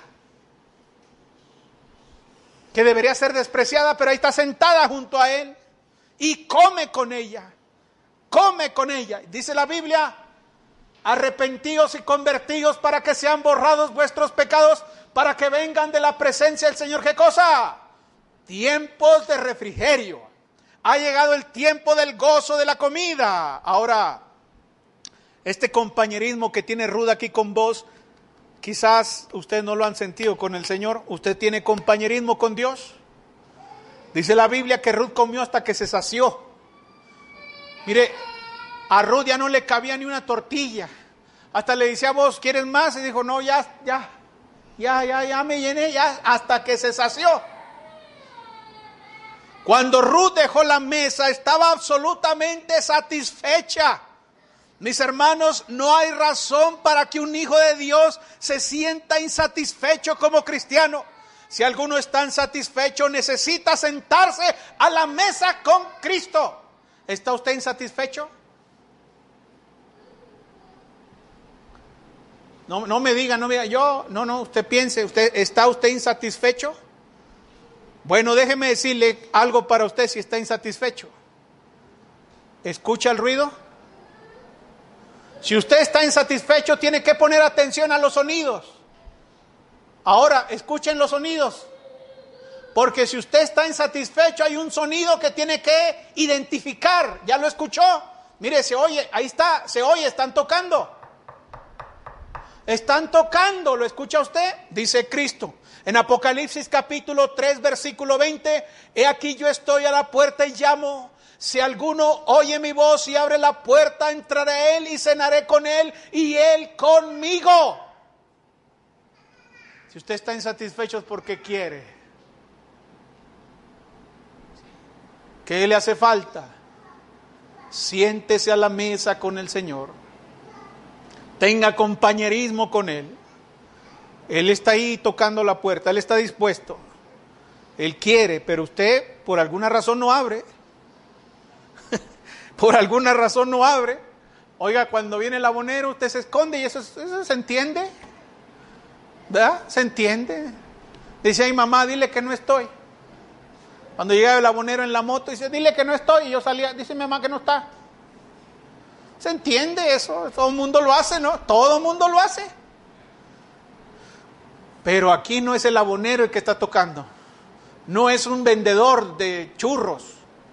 que debería ser despreciada, pero ahí está sentada junto a él y come con ella, come con ella. Dice la Biblia, arrepentíos y convertíos para que sean borrados vuestros pecados, para que vengan de la presencia del Señor. ¿Qué cosa? Tiempos de refrigerio. Ha llegado el tiempo del gozo de la comida. Ahora, este compañerismo que tiene Ruth aquí con vos, quizás ustedes no lo han sentido con el Señor. ¿Usted tiene compañerismo con Dios? Dice la Biblia que Ruth comió hasta que se sació. Mire, a Ruth ya no le cabía ni una tortilla. Hasta le decía, vos, ¿quieres más? Y dijo, no, ya, ya, ya, ya, ya me llené, ya, hasta que se sació. Cuando Ruth dejó la mesa, estaba absolutamente satisfecha. Mis hermanos, no hay razón para que un hijo de Dios se sienta insatisfecho como cristiano. Si alguno está insatisfecho, necesita sentarse a la mesa con Cristo. ¿Está usted insatisfecho? No, no me diga, no me diga, yo, no, no, usted piense, usted, ¿está usted insatisfecho? Bueno, déjeme decirle algo para usted si está insatisfecho. ¿Escucha el ruido? Si usted está insatisfecho, tiene que poner atención a los sonidos. Ahora, escuchen los sonidos. Porque si usted está insatisfecho, hay un sonido que tiene que identificar. ¿Ya lo escuchó? Mire, se oye, ahí está, se oye, están tocando. Están tocando, ¿lo escucha usted? Dice Cristo. En Apocalipsis capítulo tres, versículo veinte, he aquí yo estoy a la puerta y llamo. Si alguno oye mi voz y abre la puerta, entraré a él y cenaré con él y él conmigo. Si usted está insatisfecho es porque quiere. ¿Qué le hace falta? Siéntese a la mesa con el Señor. Tenga compañerismo con Él. Él está ahí tocando la puerta, Él está dispuesto. Él quiere, pero usted por alguna razón no abre. Por alguna razón no abre. Oiga, cuando viene el abonero, usted se esconde y eso, eso se entiende. ¿Verdad? Se entiende. Dice, ay mamá, dile que no estoy. Cuando llega el abonero en la moto, dice, dile que no estoy. Y yo salía, dice mi mamá que no está. ¿Se entiende eso? Todo el mundo lo hace, ¿no? Todo el mundo lo hace. Pero aquí no es el abonero el que está tocando. No es un vendedor de churros.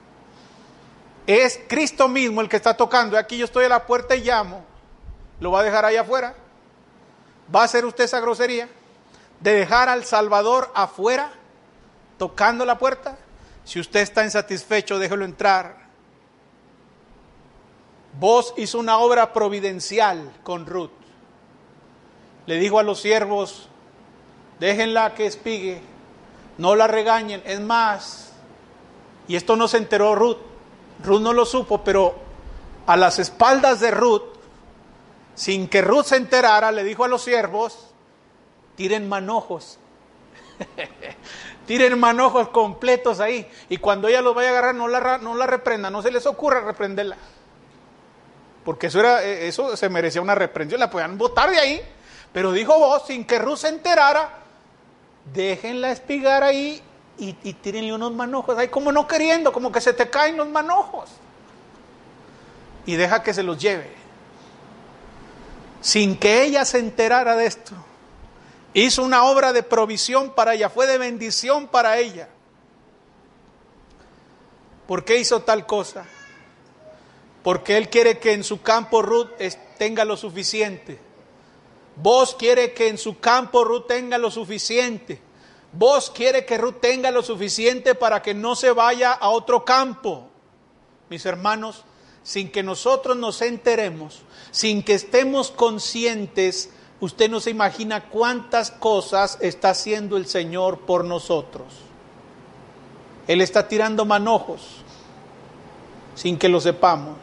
Es Cristo mismo el que está tocando. Aquí yo estoy a la puerta y llamo. ¿Lo va a dejar allá afuera? ¿Va a hacer usted esa grosería de dejar al Salvador afuera tocando la puerta? Si usted está insatisfecho, déjelo entrar. Vos hizo una obra providencial con Ruth. Le dijo a los siervos, déjenla que espigue, no la regañen. Es más, y esto no se enteró Ruth, Ruth no lo supo, pero a las espaldas de Ruth, sin que Ruth se enterara, le dijo a los siervos, tiren manojos. Tiren manojos completos ahí. Y cuando ella los vaya a agarrar, no la, no la reprenda, no se les ocurra reprenderla. Porque eso, era, eso se merecía una reprensión, la podían botar de ahí. Pero dijo vos, sin que Ruth se enterara, déjenla espigar ahí y, y tírenle unos manojos. Ahí como no queriendo, como que se te caen los manojos. Y deja que se los lleve. Sin que ella se enterara de esto. Hizo una obra de provisión para ella, fue de bendición para ella. ¿Por qué hizo tal cosa? Porque Él quiere que en su campo Ruth tenga lo suficiente. Vos quiere que en su campo Ruth tenga lo suficiente. Vos quiere que Ruth tenga lo suficiente para que no se vaya a otro campo. Mis hermanos, sin que nosotros nos enteremos, sin que estemos conscientes, usted no se imagina cuántas cosas está haciendo el Señor por nosotros. Él está tirando manojos sin que lo sepamos.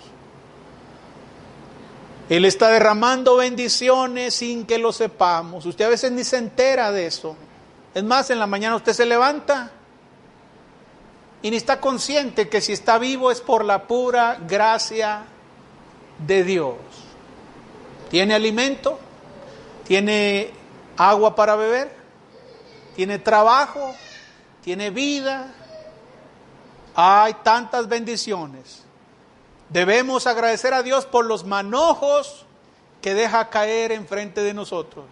Él está derramando bendiciones sin que lo sepamos. Usted a veces ni se entera de eso. Es más, en la mañana usted se levanta y ni está consciente que si está vivo es por la pura gracia de Dios. ¿Tiene alimento? ¿Tiene agua para beber? ¿Tiene trabajo? ¿Tiene vida? Hay tantas bendiciones. Debemos agradecer a Dios por los manojos que deja caer enfrente de nosotros.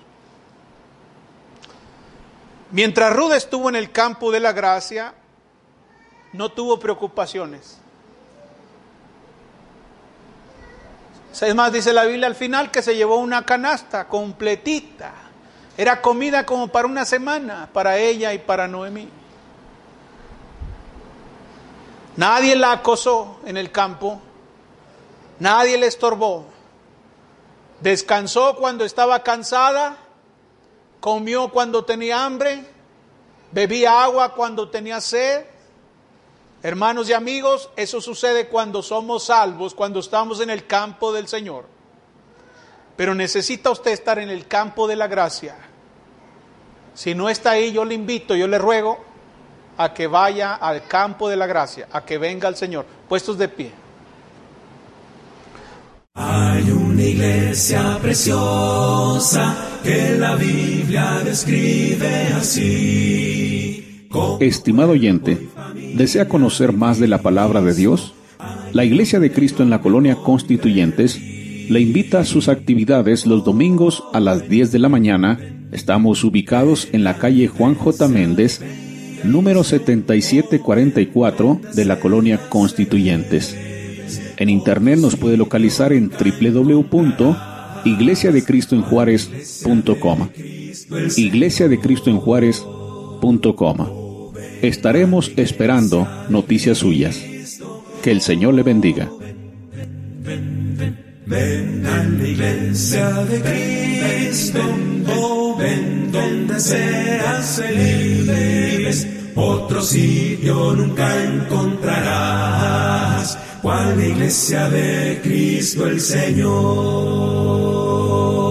Mientras Ruth estuvo en el campo de la gracia, no tuvo preocupaciones. Es más, dice la Biblia al final que se llevó una canasta completita. Era comida como para una semana, para ella y para Noemí. Nadie la acosó en el campo, nadie le estorbó. Descansó cuando estaba cansada, comió cuando tenía hambre, bebía agua cuando tenía sed. Hermanos y amigos, eso sucede cuando somos salvos, cuando estamos en el campo del Señor. Pero necesita usted estar en el campo de la gracia. Si no está ahí, yo le invito, yo le ruego a que vaya al campo de la gracia, a que venga al Señor. Puestos de pie. Hay una iglesia preciosa que la Biblia describe así. Estimado oyente, ¿desea conocer más de la palabra de Dios? La Iglesia de Cristo en la Colonia Constituyentes le invita a sus actividades los domingos a las diez de la mañana. Estamos ubicados en la calle Juan J. Méndez, número setenta y siete cuarenta y cuatro de la Colonia Constituyentes. En internet nos puede localizar en doble u doble u doble u punto iglesia de cristo en juárez punto com. iglesia de cristo en juárez punto com. Estaremos esperando noticias suyas. Que el Señor le bendiga. Ven a la iglesia de Cristo, oh, ven donde seas feliz. Otro sitio nunca encontrarás, cual la iglesia de Cristo el Señor.